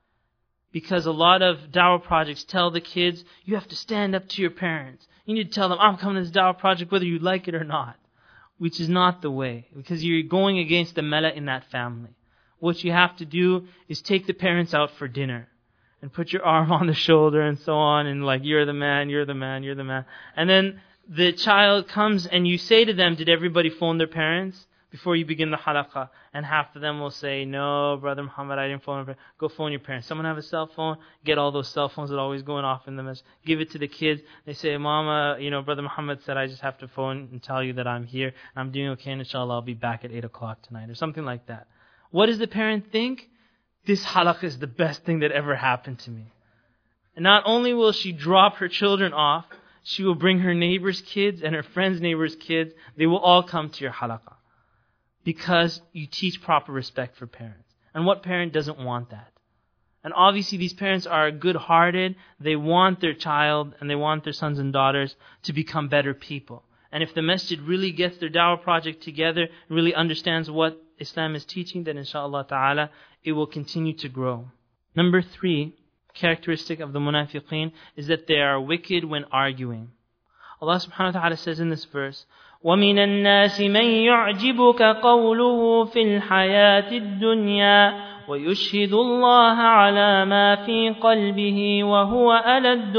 Because a lot of dawah projects tell the kids, you have to stand up to your parents. You need to tell them, I'm coming to this dawah project whether you like it or not. Which is not the way. Because you're going against the mela in that family. What you have to do is take the parents out for dinner. And put your arm on the shoulder and so on. And like, you're the man, you're the man, you're the man. And then the child comes and you say to them, did everybody phone their parents before you begin the halaqah? And half of them will say, no, Brother Muhammad, I didn't phone my parents. Go phone your parents. Someone have a cell phone? Get all those cell phones that are always going off in the mess. Give it to the kids. They say, Mama, you know, Brother Muhammad said I just have to phone and tell you that I'm here. I'm doing okay, and inshallah I'll be back at eight o'clock tonight. Or something like that. What does the parent think? This halaqah is the best thing that ever happened to me. And not only will she drop her children off, she will bring her neighbor's kids and her friends' neighbor's kids. They will all come to your halaqah. Because you teach proper respect for parents. And what parent doesn't want that? And obviously these parents are good-hearted. They want their child and they want their sons and daughters to become better people. And if the masjid really gets their dawah project together, really understands what Islam is teaching, then inshaAllah ta'ala, it will continue to grow. Number three, characteristic of the munafiqeen is that they are wicked when arguing. Allah subhanahu wa ta'ala says in this verse, وَمِنَ النَّاسِ مَنْ يُعْجِبُكَ قَوْلُهُ فِي الْحَيَاةِ الدُّنْيَا وَيُشْهِدُ اللَّهَ عَلَى مَا فِي قَلْبِهِ وَهُوَ أَلَدُّ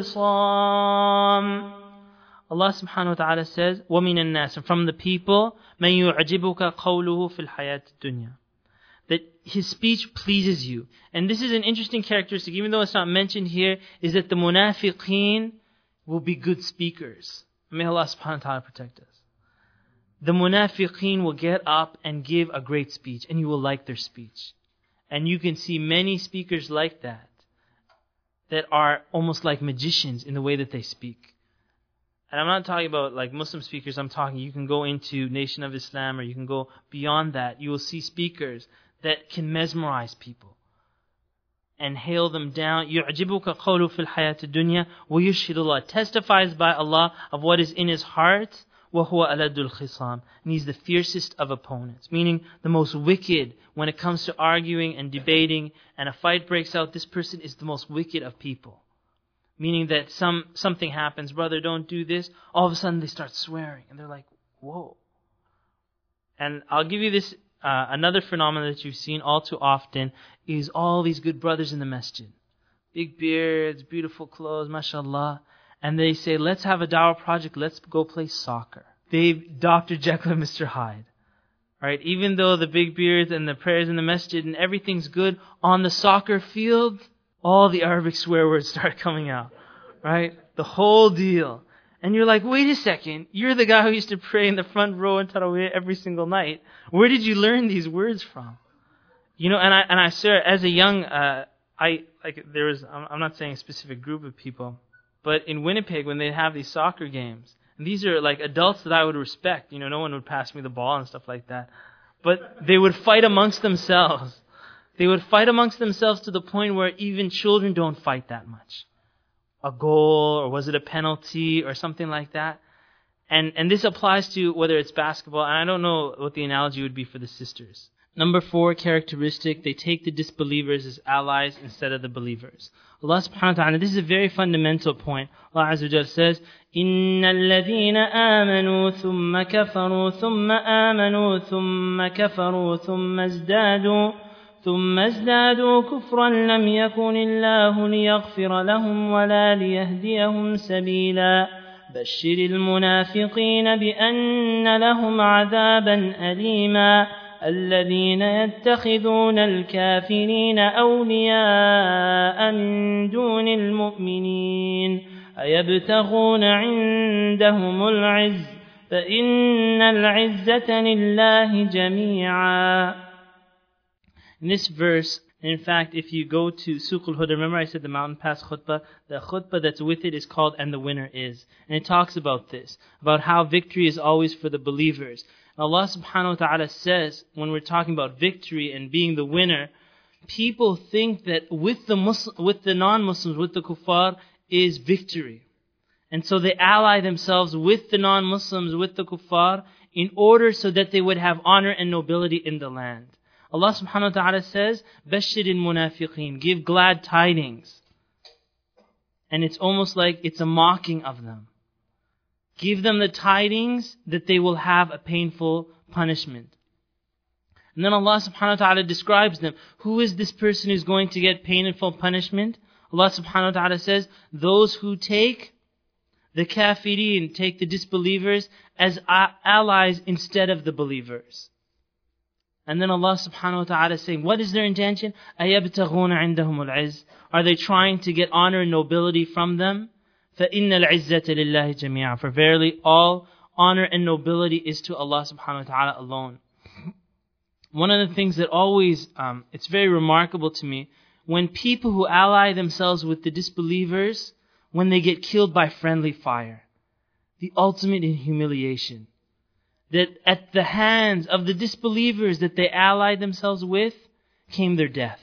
الْخِصَامِ. Allah subhanahu wa ta'ala says, وَمِنَ النَّاسِ, and from the people, مَنْ يُعْجِبُكَ قَوْلُهُ فِي الْحَيَاةِ الدُّنْيَا, that his speech pleases you. And this is an interesting characteristic, even though it's not mentioned here, is that the munafiqeen will be good speakers. May Allah subhanahu wa ta'ala protect us. The munafiqeen will get up and give a great speech, and you will like their speech. And you can see many speakers like that, that are almost like magicians in the way that they speak. And I'm not talking about like Muslim speakers, I'm talking, you can go into Nation of Islam, or you can go beyond that. You will see speakers that can mesmerize people and hail them down. يُعْجِبُكَ قَوْلُ فِي الْحَيَاةِ الدُّنْيَا وَيُشْهِدُ اللَّهِ, testifies by Allah of what is in his heart. وَهُوَ أَلَدُّ الْخِصَامِ, and he's the fiercest of opponents, meaning the most wicked when it comes to arguing and debating, and a fight breaks out, this person is the most wicked of people. Meaning that some something happens, brother, don't do this, all of a sudden they start swearing, and they're like, whoa. And I'll give you this, uh, another phenomenon that you've seen all too often is all these good brothers in the masjid. Big beards, beautiful clothes, mashallah. And they say, let's have a dawah project, let's go play soccer. They, Doctor Jekyll and Mister Hyde. Right? Even though the big beards and the prayers in the masjid and everything's good, on the soccer field, all the Arabic swear words start coming out. Right? The whole deal. And you're like, wait a second, you're the guy who used to pray in the front row in Tarawih every single night. Where did you learn these words from? You know, and I and I swear, as a young, uh, I like there was, I'm not saying a specific group of people, but in Winnipeg when they have these soccer games, and these are like adults that I would respect. You know, no one would pass me the ball and stuff like that, but they would fight amongst themselves. They would fight amongst themselves to the point where even children don't fight that much. A goal, or was it a penalty, or something like that. And and this applies to whether it's basketball, and I don't know what the analogy would be for the sisters. Number four characteristic, they take the disbelievers as allies instead of the believers. Allah subhanahu wa ta'ala, this is a very fundamental point. Allah Azza wa Jalla says, إِنَّ الَّذِينَ آمَنُوا ثُمَّ كَفَرُوا ثُمَّ آمَنُوا ثُمَّ كَفَرُوا ثُمَّ ازْدَادُوا ثم ازدادوا كفرا لم يكن الله ليغفر لهم ولا ليهديهم سبيلا بشر المنافقين بأن لهم عذابا أليما الذين يتخذون الكافرين أولياء من دون المؤمنين أيبتغون عندهم العز فإن العزة لله جميعا. In this verse, in fact, if you go to Suq al-Huda, remember I said the mountain pass khutbah, the khutbah that's with it is called And the Winner Is. And it talks about this, about how victory is always for the believers. Allah subhanahu wa ta'ala says, when we're talking about victory and being the winner, people think that with the Muslim, with the non-Muslims, with the kuffar, is victory. And so they ally themselves with the non-Muslims, with the kuffar, in order so that they would have honor and nobility in the land. Allah subhanahu wa ta'ala says, Bashir al-munafiqeen, give glad tidings. And it's almost like it's a mocking of them. Give them the tidings that they will have a painful punishment. And then Allah subhanahu wa ta'ala describes them. Who is this person who's going to get painful punishment? Allah subhanahu wa ta'ala says, those who take the kafirin, take the disbelievers as allies instead of the believers. And then Allah subhanahu wa ta'ala is saying, what is their intention? أَيَبْتَغُونَ عِنْدَهُمُ الْعِزِّ. Are they trying to get honor and nobility from them? فَإِنَّ الْعِزَّةَ لِلَّهِ جَمِيعًا. For verily all honor and nobility is to Allah subhanahu wa ta'ala alone. One of the things that always, um, it's very remarkable to me, when people who ally themselves with the disbelievers, when they get killed by friendly fire, the ultimate in humiliation. That at the hands of the disbelievers that they allied themselves with came their death.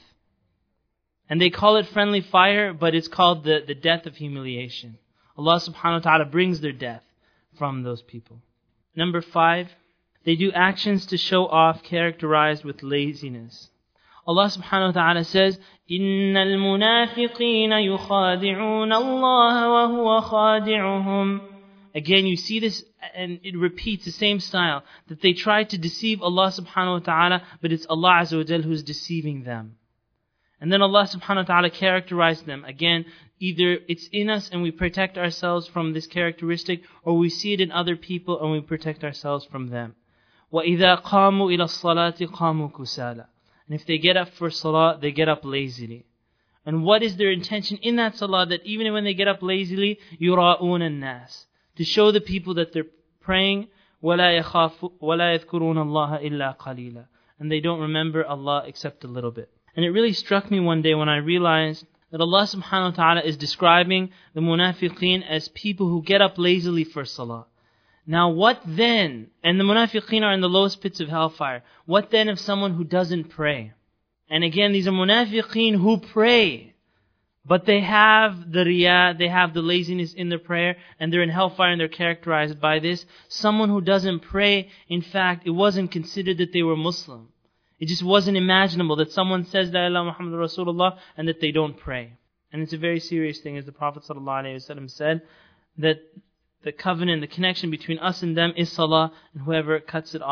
And they call it friendly fire, but it's called the, the death of humiliation. Allah subhanahu wa ta'ala brings their death from those people. Number five, they do actions to show off characterized with laziness. Allah subhanahu wa ta'ala says, إِنَّ الْمُنَافِقِينَ يُخَادِعُونَ اللَّهَ وَهُوَ خَادِعُهُمْ. Again, you see this, and it repeats the same style, that they try to deceive Allah subhanahu wa ta'ala, but it's Allah azza wa jal who's deceiving them. And then Allah subhanahu wa ta'ala characterized them. Again, either it's in us and we protect ourselves from this characteristic, or we see it in other people and we protect ourselves from them. وَإِذَا قَامُوا إِلَى الصَّلَاةِ قَامُوا كُسَالًا. And if they get up for salah, they get up lazily. And what is their intention in that salah? That even when they get up lazily, يُرَاءُونَ النَّاسِ. To show the people that they're praying, وَلَا يَخَافُ وَلَا يَذْكُرُونَ اللَّهَ إِلَّا قَلِيلًا. And they don't remember Allah except a little bit. And it really struck me one day when I realized that Allah subhanahu wa ta'ala is describing the munafiqeen as people who get up lazily for salah. Now what then, and the munafiqeen are in the lowest pits of hellfire, what then of someone who doesn't pray? And again, these are munafiqeen who pray, but they have the riyah, they have the laziness in their prayer, and they're in hellfire and they're characterized by this. Someone who doesn't pray, in fact, it wasn't considered that they were Muslim. It just wasn't imaginable that someone says La ilaha Muhammad Rasulullah and that they don't pray. And it's a very serious thing, as the Prophet ﷺ said, that the covenant, the connection between us and them is salah, and whoever cuts it off,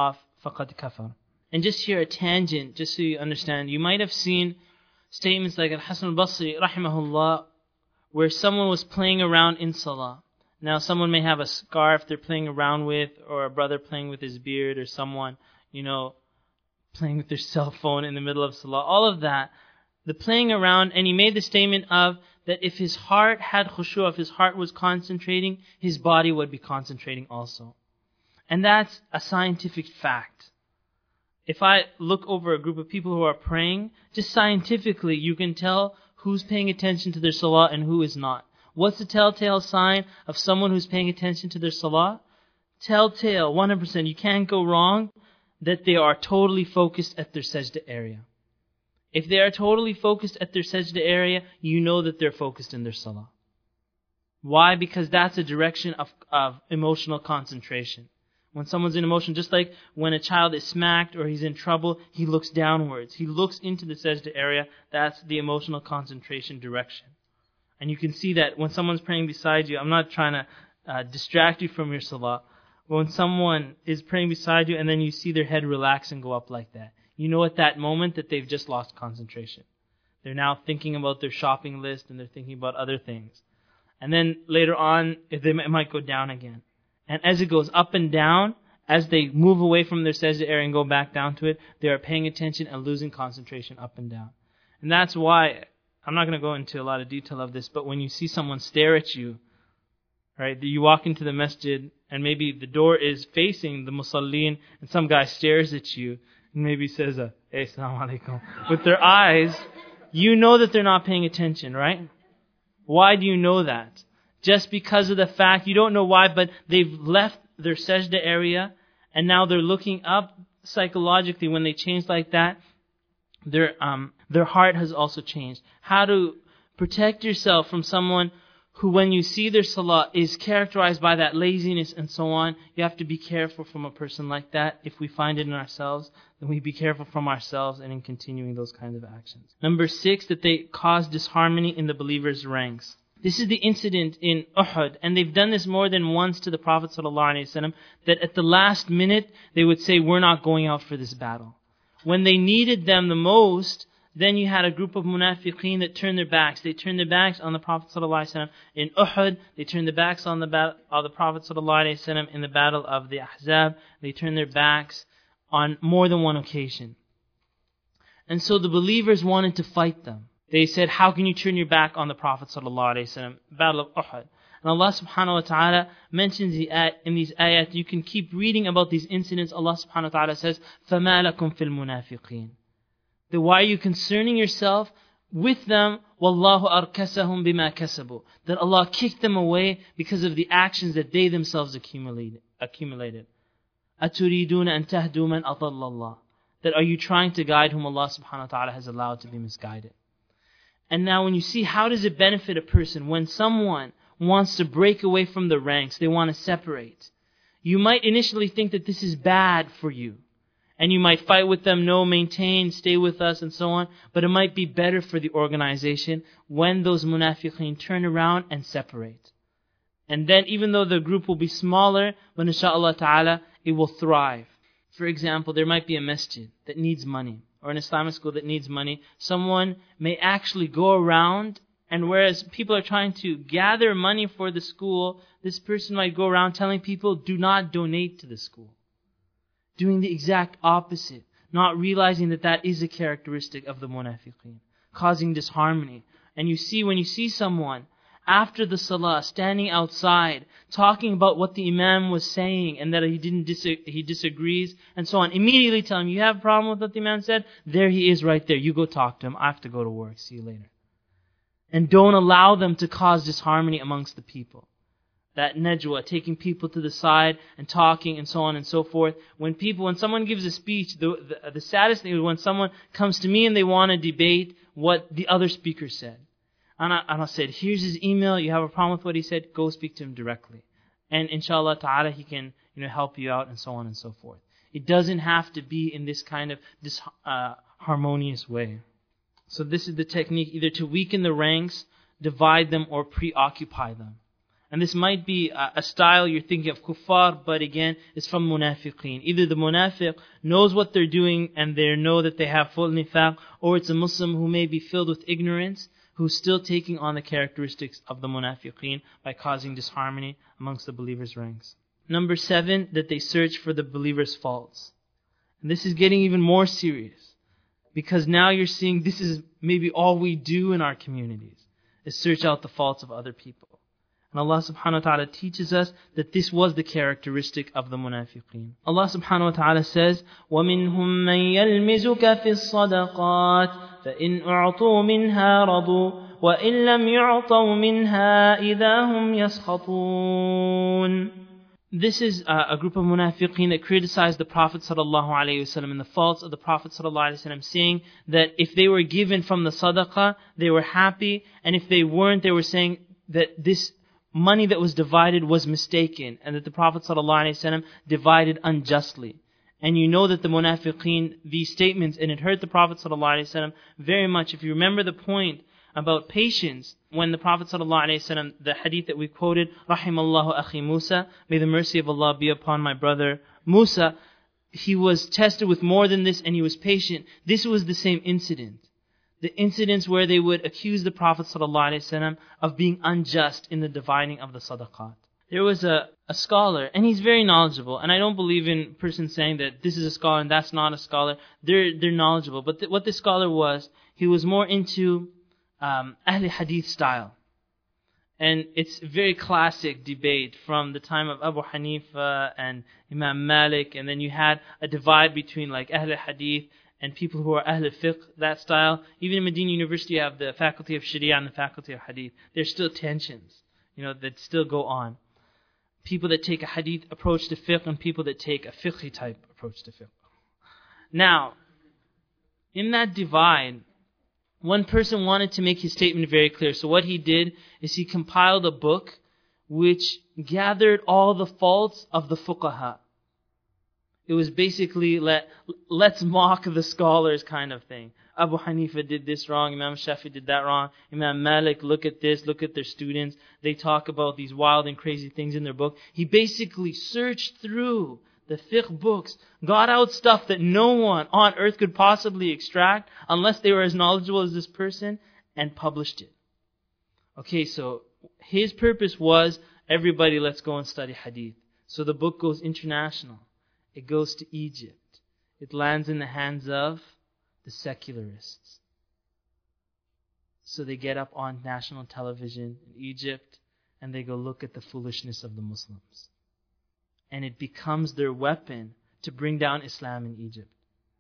فَقَدْ كَفَرَ. And just here a tangent, just so you understand, you might have seen statements like Al-Hasan al-Basri, rahimahullah, where someone was playing around in salah. Now someone may have a scarf they're playing around with, or a brother playing with his beard, or someone, you know, playing with their cell phone in the middle of salah. All of that, the playing around, and he made the statement of that if his heart had khushu', if his heart was concentrating, his body would be concentrating also. And that's a scientific fact. If I look over a group of people who are praying, just scientifically you can tell who's paying attention to their salah and who is not. What's the telltale sign of someone who's paying attention to their salah? Telltale, one hundred percent, you can't go wrong, that they are totally focused at their sajda area. If they are totally focused at their sajda area, you know that they're focused in their salah. Why? Because that's a direction of, of emotional concentration. When someone's in emotion, just like when a child is smacked or he's in trouble, he looks downwards. He looks into the sajda area. That's the emotional concentration direction. And you can see that when someone's praying beside you, I'm not trying to uh, distract you from your salah. When someone is praying beside you and then you see their head relax and go up like that, you know at that moment that they've just lost concentration. They're now thinking about their shopping list and they're thinking about other things. And then later on, they might go down again. And as it goes up and down, as they move away from their sajda area and go back down to it, they are paying attention and losing concentration up and down. And that's why, I'm not going to go into a lot of detail of this, but when you see someone stare at you, right, you walk into the masjid and maybe the door is facing the musallin and some guy stares at you and maybe says, hey, assalamu alaikum, with their eyes, you know that they're not paying attention, right? Why do you know that? Just because of the fact, you don't know why, but they've left their sajda area and now they're looking up psychologically. When they change like that, their um their heart has also changed. How to protect yourself from someone who, when you see their salah, is characterized by that laziness and so on. You have to be careful from a person like that. If we find it in ourselves, then we be careful from ourselves and in continuing those kinds of actions. Number six, that they cause disharmony in the believers' ranks. This is the incident in Uhud, and they've done this more than once to the Prophet ﷺ, that at the last minute they would say, we're not going out for this battle. When they needed them the most, then you had a group of munafiqeen that turned their backs. They turned their backs on the Prophet ﷺ in Uhud. They turned their backs on the, ba- on the Prophet ﷺ in the battle of the Ahzab. They turned their backs on more than one occasion. And so the believers wanted to fight them. They said, how can you turn your back on the Prophet ﷺ? Battle of Uhud. And Allah subhanahu wa ta'ala mentions the ayat, in these ayat, you can keep reading about these incidents. Allah subhanahu wa ta'ala says, فَمَا لَكُمْ فِي الْمُنَافِقِينَ. Then why are you concerning yourself with them? وَاللَّهُ أَرْكَسَهُمْ بِمَا كَسَبُوا. That Allah kicked them away because of the actions that they themselves accumulated. accumulated. أَتُرِيدُونَ أَن تَهْدُوا مَنْ أَضَلَّ اللَّهِ. That are you trying to guide whom Allah subhanahu wa ta'ala has allowed to be misguided? And now when you see, how does it benefit a person when someone wants to break away from the ranks, they want to separate. You might initially think that this is bad for you. And you might fight with them, no, maintain, stay with us, and so on. But it might be better for the organization when those munafiqeen turn around and separate. And then even though the group will be smaller, but inshaAllah ta'ala, it will thrive. For example, there might be a masjid that needs money, or an Islamic school that needs money. Someone may actually go around, and whereas people are trying to gather money for the school, this person might go around telling people, do not donate to the school. Doing the exact opposite. Not realizing that that is a characteristic of the munafiqeen. Causing disharmony. And you see, when you see someone after the salah standing outside talking about what the imam was saying and that he didn't dis- he disagrees and so on, immediately tell him, you have a problem with what the imam said? There he is right there. You go talk to him. I have to go to work. See you later. And don't allow them to cause disharmony amongst the people. That najwa, taking people to the side and talking and so on and so forth. When people, when someone gives a speech, the, the, the saddest thing is when someone comes to me and they want to debate what the other speaker said. And I, and I said, here's his email, you have a problem with what he said, go speak to him directly. And inshallah ta'ala, he can, you know, help you out and so on and so forth. It doesn't have to be in this kind of dis, uh, harmonious way. So this is the technique, either to weaken the ranks, divide them, or preoccupy them. And this might be a, a style you're thinking of kuffar, but again, it's from munafiqeen. Either the munafiq knows what they're doing and they know that they have full nifaq, or it's a Muslim who may be filled with ignorance, who's still taking on the characteristics of the munafiqeen by causing disharmony amongst the believers' ranks. Number seven, that they search for the believers' faults. And this is getting even more serious, because now you're seeing this is maybe all we do in our communities, is search out the faults of other people. And Allah subhanahu wa ta'ala teaches us that this was the characteristic of the munafiqeen. Allah subhanahu wa ta'ala says, وَمِنْهُمْ مَنْ يَلْمِزُكَ فِي الصَّدَقَاتِ فَإِنْ أُعْطُوا مِنْهَا رَضُوا وَإِنْ لَمْ يُعْطَوْا مِنْهَا إِذَا هُمْ يَسْخَطُونَ. This is uh, a group of munafiqeen that criticized the Prophet sallallahu alaihi wasallam and the faults of the Prophet sallallahu alaihi wasallam, saying that if they were given from the sadaqah, they were happy, and if they weren't, they were saying that this money that was divided was mistaken, and that the Prophet ﷺ divided unjustly. And you know that the munafiqeen, these statements, and it hurt the Prophet ﷺ very much. If you remember the point about patience, when the Prophet ﷺ, the hadith that we quoted, Rahimallahu akhi Musa, may the mercy of Allah be upon my brother Musa, he was tested with more than this and he was patient. This was the same incident. The incidents where they would accuse the Prophet ﷺ of being unjust in the dividing of the sadaqat. There was a, a scholar, and he's very knowledgeable, and I don't believe in persons saying that this is a scholar and that's not a scholar. They're they're knowledgeable, but th- what this scholar was, he was more into um, Ahl Hadith style. And it's a very classic debate from the time of Abu Hanifa and Imam Malik, and then you had a divide between like Ahl Hadith and people who are Ahl Fiqh, that style. Even in Medina University, you have the faculty of Sharia and the faculty of Hadith. There's still tensions, you know, that still go on. People that take a Hadith approach to fiqh and people that take a fiqhi type approach to fiqh. Now, in that divide, one person wanted to make his statement very clear. So what he did is he compiled a book which gathered all the faults of the fuqaha. It was basically, let, let's mock the scholars kind of thing. Abu Hanifa did this wrong, Imam Shafi did that wrong, Imam Malik, look at this, look at their students. They talk about these wild and crazy things in their book. He basically searched through the fiqh books, got out stuff that no one on earth could possibly extract unless they were as knowledgeable as this person, and published it. Okay, so his purpose was, everybody let's go and study hadith. So the book goes international. It goes to Egypt. It lands in the hands of the secularists. So they get up on national television in Egypt and they go look at the foolishness of the Muslims. And it becomes their weapon to bring down Islam in Egypt.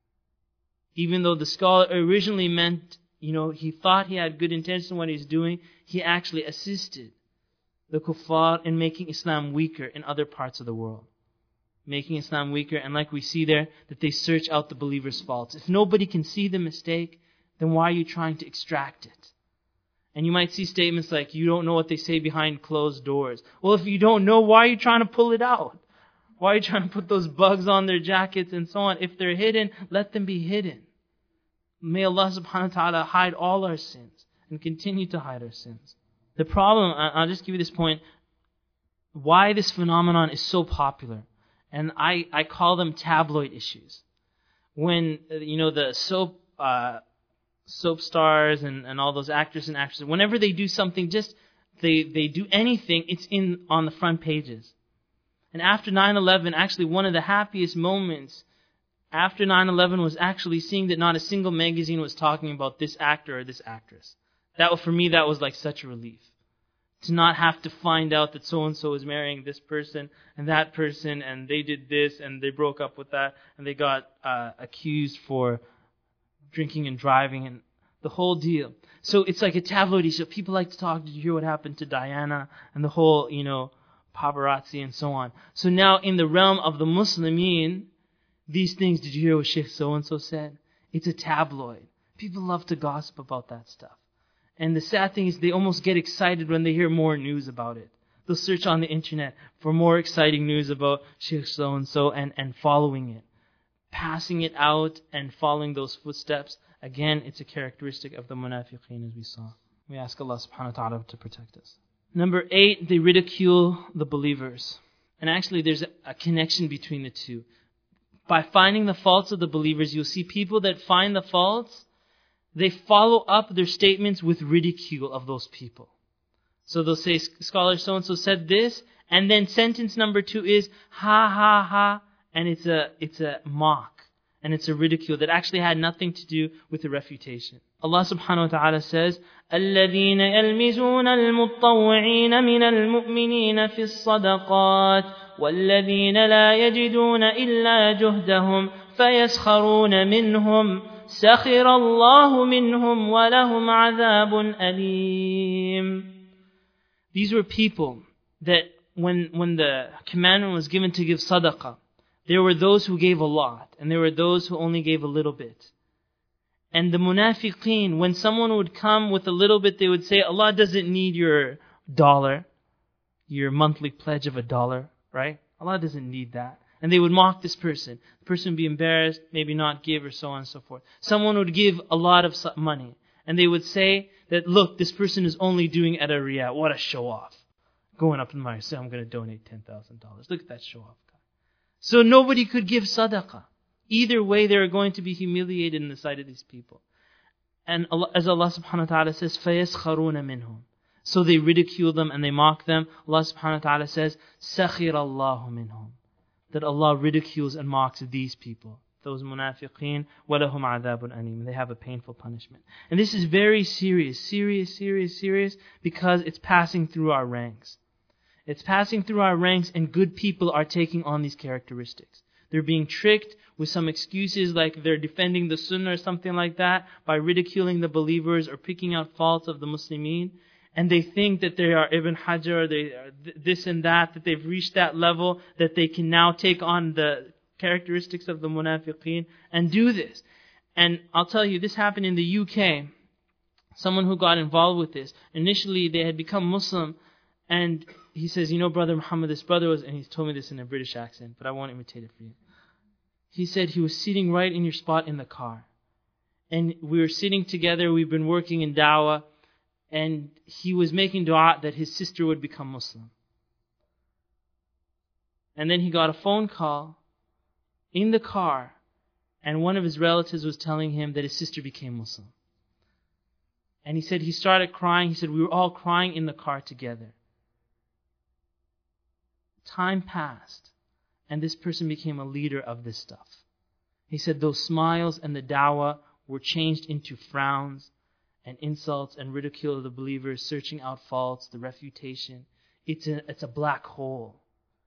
Even though the scholar originally meant, you know, he thought he had good intention in what he's doing, he actually assisted the kuffar in making Islam weaker in other parts of the world. Making Islam weaker, and like we see there, that they search out the believer's faults. If nobody can see the mistake, then why are you trying to extract it? And you might see statements like, you don't know what they say behind closed doors. Well, if you don't know, why are you trying to pull it out? Why are you trying to put those bugs on their jackets and so on? If they're hidden, let them be hidden. May Allah subhanahu wa ta'ala hide all our sins and continue to hide our sins. The problem, I'll just give you this point, why this phenomenon is so popular. And I, I call them tabloid issues. When, you know, the soap uh, soap stars and, and all those actors and actresses, whenever they do something, just they, they do anything, it's in on the front pages. And after nine eleven, actually one of the happiest moments after nine eleven was actually seeing that not a single magazine was talking about this actor or this actress. That, for me, that was like such a relief. To not have to find out that so-and-so is marrying this person and that person and they did this and they broke up with that and they got uh, accused for drinking and driving and the whole deal. So it's like a tabloid issue. People like to talk, did you hear what happened to Diana and the whole, you know, paparazzi and so on. So now in the realm of the Muslimin, these things, did you hear what Sheikh so-and-so said? It's a tabloid. People love to gossip about that stuff. And the sad thing is they almost get excited when they hear more news about it. They'll search on the internet for more exciting news about Sheikh so-and-so and, and following it. Passing it out and following those footsteps. Again, it's a characteristic of the munafiqeen, as we saw. We ask Allah subhanahu wa ta'ala to protect us. Number eight, they ridicule the believers. And actually there's a, a connection between the two. By finding the faults of the believers, you'll see people that find the faults, they follow up their statements with ridicule of those people. So they'll say, scholar so-and-so said this, and then sentence number two is, ha ha ha, and it's a, it's a mock, and it's a ridicule that actually had nothing to do with the refutation. Allah subhanahu wa ta'ala says, الَّذِينَ يَلْمِزُونَ الْمُطَّوِّعِينَ مِنَ الْمُؤْمِنِينَ فِي الصَّدَقَاتِ وَالَّذِينَ لَا يَجِدُونَ إِلَّا جُهْدَهُمْ فَيَسْخَرُونَ مِنْهُمْ سَخِرَ اللَّهُ مِنْهُمْ وَلَهُمْ عَذَابٌ أَلِيمٌ. These were people that when, when the commandment was given to give sadaqah, there were those who gave a lot, and there were those who only gave a little bit. And the munafiqeen, when someone would come with a little bit, they would say, Allah doesn't need your dollar, your monthly pledge of a dollar, right? Allah doesn't need that. And they would mock this person. The person would be embarrassed, maybe not give, or so on and so forth. Someone would give a lot of money, and they would say that, look, this person is only doing it at a riyah. What a show off. Going up in my say, I'm going to donate ten thousand dollars. Look at that show off guy. So nobody could give sadaqah. Either way, they are going to be humiliated in the sight of these people. And Allah, as Allah subhanahu wa ta'ala says, فَيَسْخَرُونَ مِنْهُمْ. So they ridicule them and they mock them. Allah subhanahu wa ta'ala says, سَخِرَ اللَّهُ مِنْهُمْ. That Allah ridicules and mocks these people. Those munafiqeen, وَلَهُمْ عَذَابٌ أَلِيمٌ. They have a painful punishment. And this is very serious, serious, serious, serious, because it's passing through our ranks. It's passing through our ranks, and good people are taking on these characteristics. They're being tricked with some excuses like they're defending the sunnah or something like that by ridiculing the believers or picking out faults of the Muslimin. And they think that they are Ibn Hajar, they are this and that, that they've reached that level, that they can now take on the characteristics of the munafiqeen and do this. And I'll tell you, this happened in the U K. Someone who got involved with this. Initially, they had become Muslim, and he says, you know, Brother Muhammad, this brother was, and he's told me this in a British accent, but I won't imitate it for you. He said he was sitting right in your spot in the car. And we were sitting together, we've been working in da'wah, and he was making dua that his sister would become Muslim. And then he got a phone call in the car, and one of his relatives was telling him that his sister became Muslim. And he said he started crying. He said we were all crying in the car together. Time passed, and this person became a leader of this stuff. He said those smiles and the da'wah were changed into frowns and insults and ridicule of the believers, searching out faults, the refutation. It's a, it's a black hole.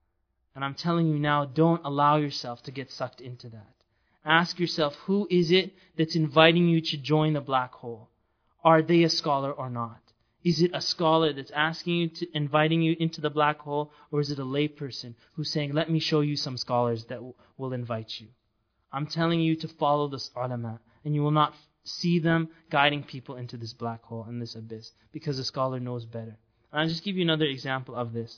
And I'm telling you now, don't allow yourself to get sucked into that. Ask yourself, who is it that's inviting you to join the black hole? Are they a scholar or not? Is it a scholar that's asking you to, inviting you into the black hole, or is it a layperson who's saying, let me show you some scholars that w- will invite you? I'm telling you to follow this ulama, and you will not see them guiding people into this black hole and this abyss, because the scholar knows better. And I'll just give you another example of this.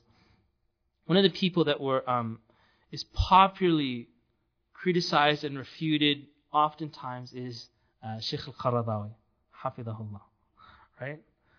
One of the people that were um, is popularly criticized and refuted oftentimes is uh, Shaykh al-Qaradawi, hafidhahullah, right?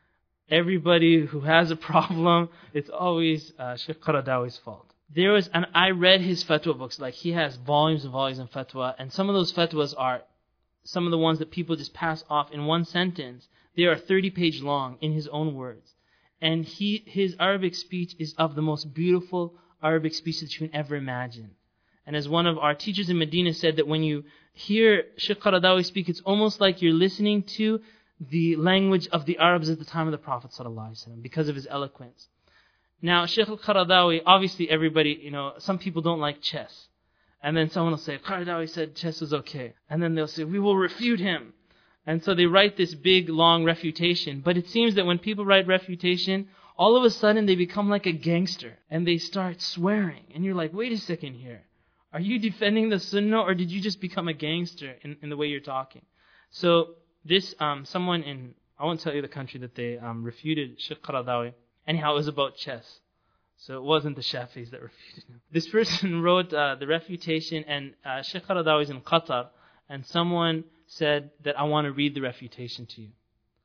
Everybody who has a problem, it's always uh, Shaykh Qaradawi's fault. There was, and I read his fatwa books, like he has volumes and volumes of fatwa, and some of those fatwas are some of the ones that people just pass off in one sentence. They are thirty page long in his own words. And he, his Arabic speech is of the most beautiful Arabic speech that you can ever imagine. And as one of our teachers in Medina said, that when you hear Shaykh Qaradawi speak, it's almost like you're listening to the language of the Arabs at the time of the Prophet ﷺ, because of his eloquence. Now, Shaykh al-Qaradawi, obviously everybody, you know, some people don't like chess. And then someone will say, Qaradawi said chess was okay. And then they'll say, we will refute him. And so they write this big, long refutation. But it seems that when people write refutation, all of a sudden they become like a gangster. And they start swearing. And you're like, wait a second here. Are you defending the sunnah, or did you just become a gangster in, in the way you're talking? So this, um, someone in, I won't tell you the country that they um, refuted Shaykh Qaradawi. Anyhow, it was about chess. So it wasn't the Shafis that refuted him. This person wrote uh, the refutation, and uh, Shaykh Qaradawi is in Qatar, and someone said that I want to read the refutation to you.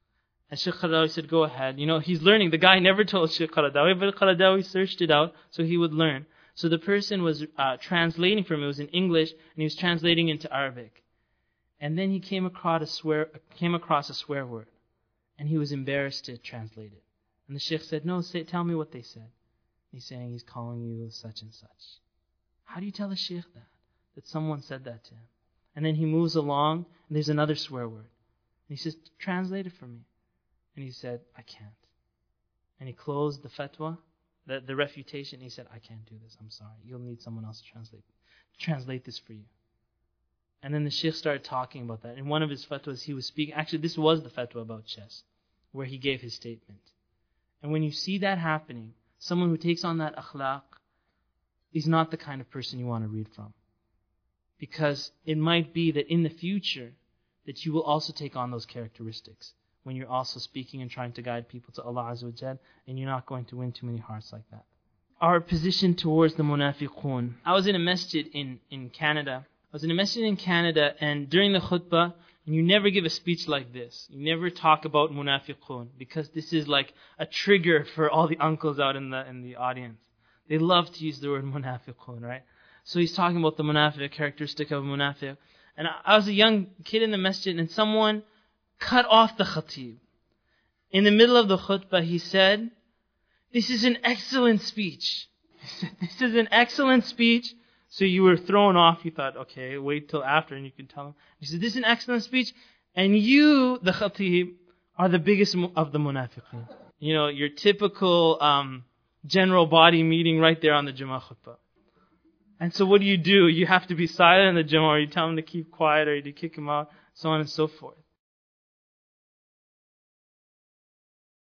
And Shaykh Qaradawi said, go ahead. You know, he's learning. The guy never told Shaykh Qaradawi, but Qaradawi searched it out so he would learn. So the person was uh, translating from it. It was in English, and he was translating into Arabic. And then he came across a swear, came across a swear word. And he was embarrassed to translate it. And the Shaykh said, no, say, tell me what they said. He's saying he's calling you such and such. How do you tell the Shaykh that? That someone said that to him. And then he moves along, and there's another swear word. And he says, translate it for me. And he said, I can't. And he closed the fatwa, the, the refutation. He said, I can't do this. I'm sorry. You'll need someone else to translate, translate this for you. And then the Shaykh started talking about that. In one of his fatwas, he was speaking. Actually, this was the fatwa about chess, where he gave his statement. And when you see that happening, someone who takes on that akhlaq is not the kind of person you want to read from. Because it might be that in the future, that you will also take on those characteristics when you're also speaking and trying to guide people to Allah Azza wa Jal, and you're not going to win too many hearts like that. Our position towards the munafiqun. I was in a masjid in, in Canada. I was in a masjid in Canada, and during the khutbah, and you never give a speech like this. You never talk about munafiqun, because this is like a trigger for all the uncles out in the in the audience. They love to use the word munafiqun, right? So he's talking about the munafiq, characteristic of a munafiq. And I, I was a young kid in the masjid, and someone cut off the khatib. In the middle of the khutbah, he said, this is an excellent speech. He said, this is an excellent speech. So you were thrown off. You thought, okay, wait till after and you can tell him. He said, this is an excellent speech. And you, the khatib, are the biggest of the munafiqeen. You know, your typical um, general body meeting right there on the Jummah khutbah. And so what do you do? You have to be silent in the Jummah, or you tell him to keep quiet, or you kick him out, so on and so forth.